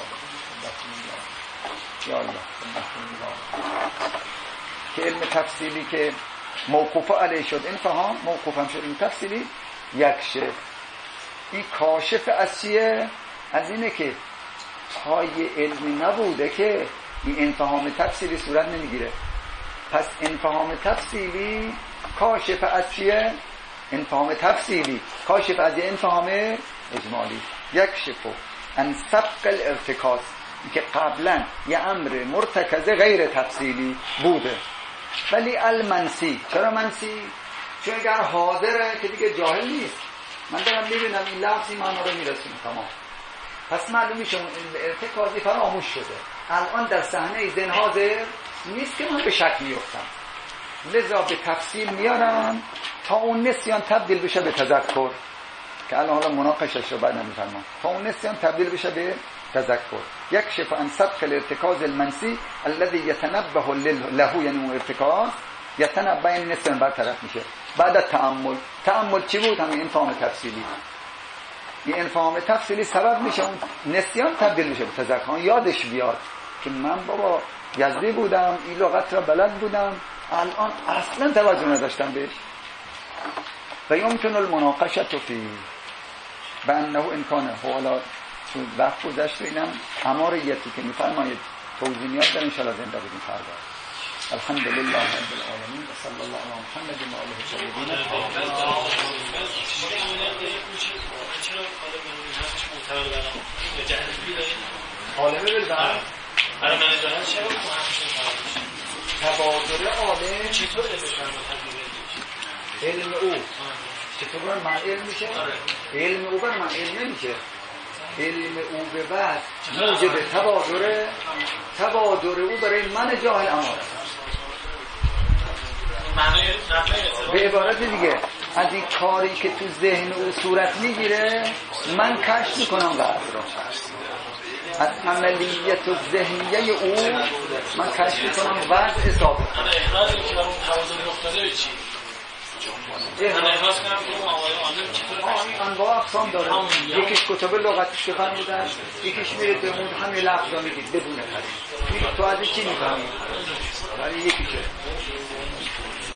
یا الله که علم تفصیلی که موقوف علیه شد این فهم، موقوفم شد این تفصیلی. یکشف این کاشف از چیه؟ از اینه که پای علمی نبوده که این انفهام تفصیلی صورت نمیگیره. پس انفهام تفصیلی کاشف از چیه؟ انفهام تفصیلی کاشف از یه انفهام اجمالی. یکشف ان سبق الارتکاز، که قبلا یه امر مرتکز غیر تفصیلی بوده ولی المنسی. چرا منسی؟ چون اگر حاضره که دیگه جاهل نیست، من دارم میبینم این لفظی معنا رو میرسیم تمام، پس معلوم میشه اون ارتکازی فراموش شده. الان در صحنه ذهن حاضر نیست که من به شک میفتم، لذا به تفصیل میارم تا اون نسیان تبدیل بشه به تذکر، که الان حالا مناقشش رو بعد نمیفرمام، تا اون نسیان تبدیل بشه به تذکر. یکشف عن سبق الارتکاز المنسی الذي يتنبه له، یعنی اون ارتکاز یتنبه این نسیان برطرف میشه. بعد تأمل، تأمل چی بود؟ همین انفهام تفصیلی. این انفهام تفصیلی سبب میشه اون نسیان تبدیل میشه به تذکر، یادش بیاد که من بابا یزدی بودم، این لغت را بلد بودم، الان اصلا توجه نداشتم بهش. و یمکن المناقشه فی بانه امکانه. حالا چون وقت گذشت اینم اماریتی که میفرمایید توضیحات در ان شاء الله زنده بودیم فردا. الحمد لله رب العالمین و صلی الله علی محمد و آله الطاهرین. چرا عالم منهجش معتبر دارم به جهنمی داریم؟ عالم بالبعض برای من جهنم چرا محقش تبادل عالم چطور علم علم او چطور بر من علم میشه؟ علم او بر من علم نمیشه. علم او به بعد موجب تبادل تبادل او برای من جاهل اماره. به عبارت دیگه از این کاری که تو ذهن او صورت میگیره من کشف میکنم بعد را از عملیت و ذهنیه او من کشف میکنم وضع ثابت. انا احراز که در اون تبادل افتاده چی؟ انا احراز کنم که اون عالم چطور انواع اقسام داره. یکیش کتاب لغتش که فرمودن، یکیش میره به اون همه لفظا میگید بدون خرید. تو از چی میفهمی؟ ولی یکیشه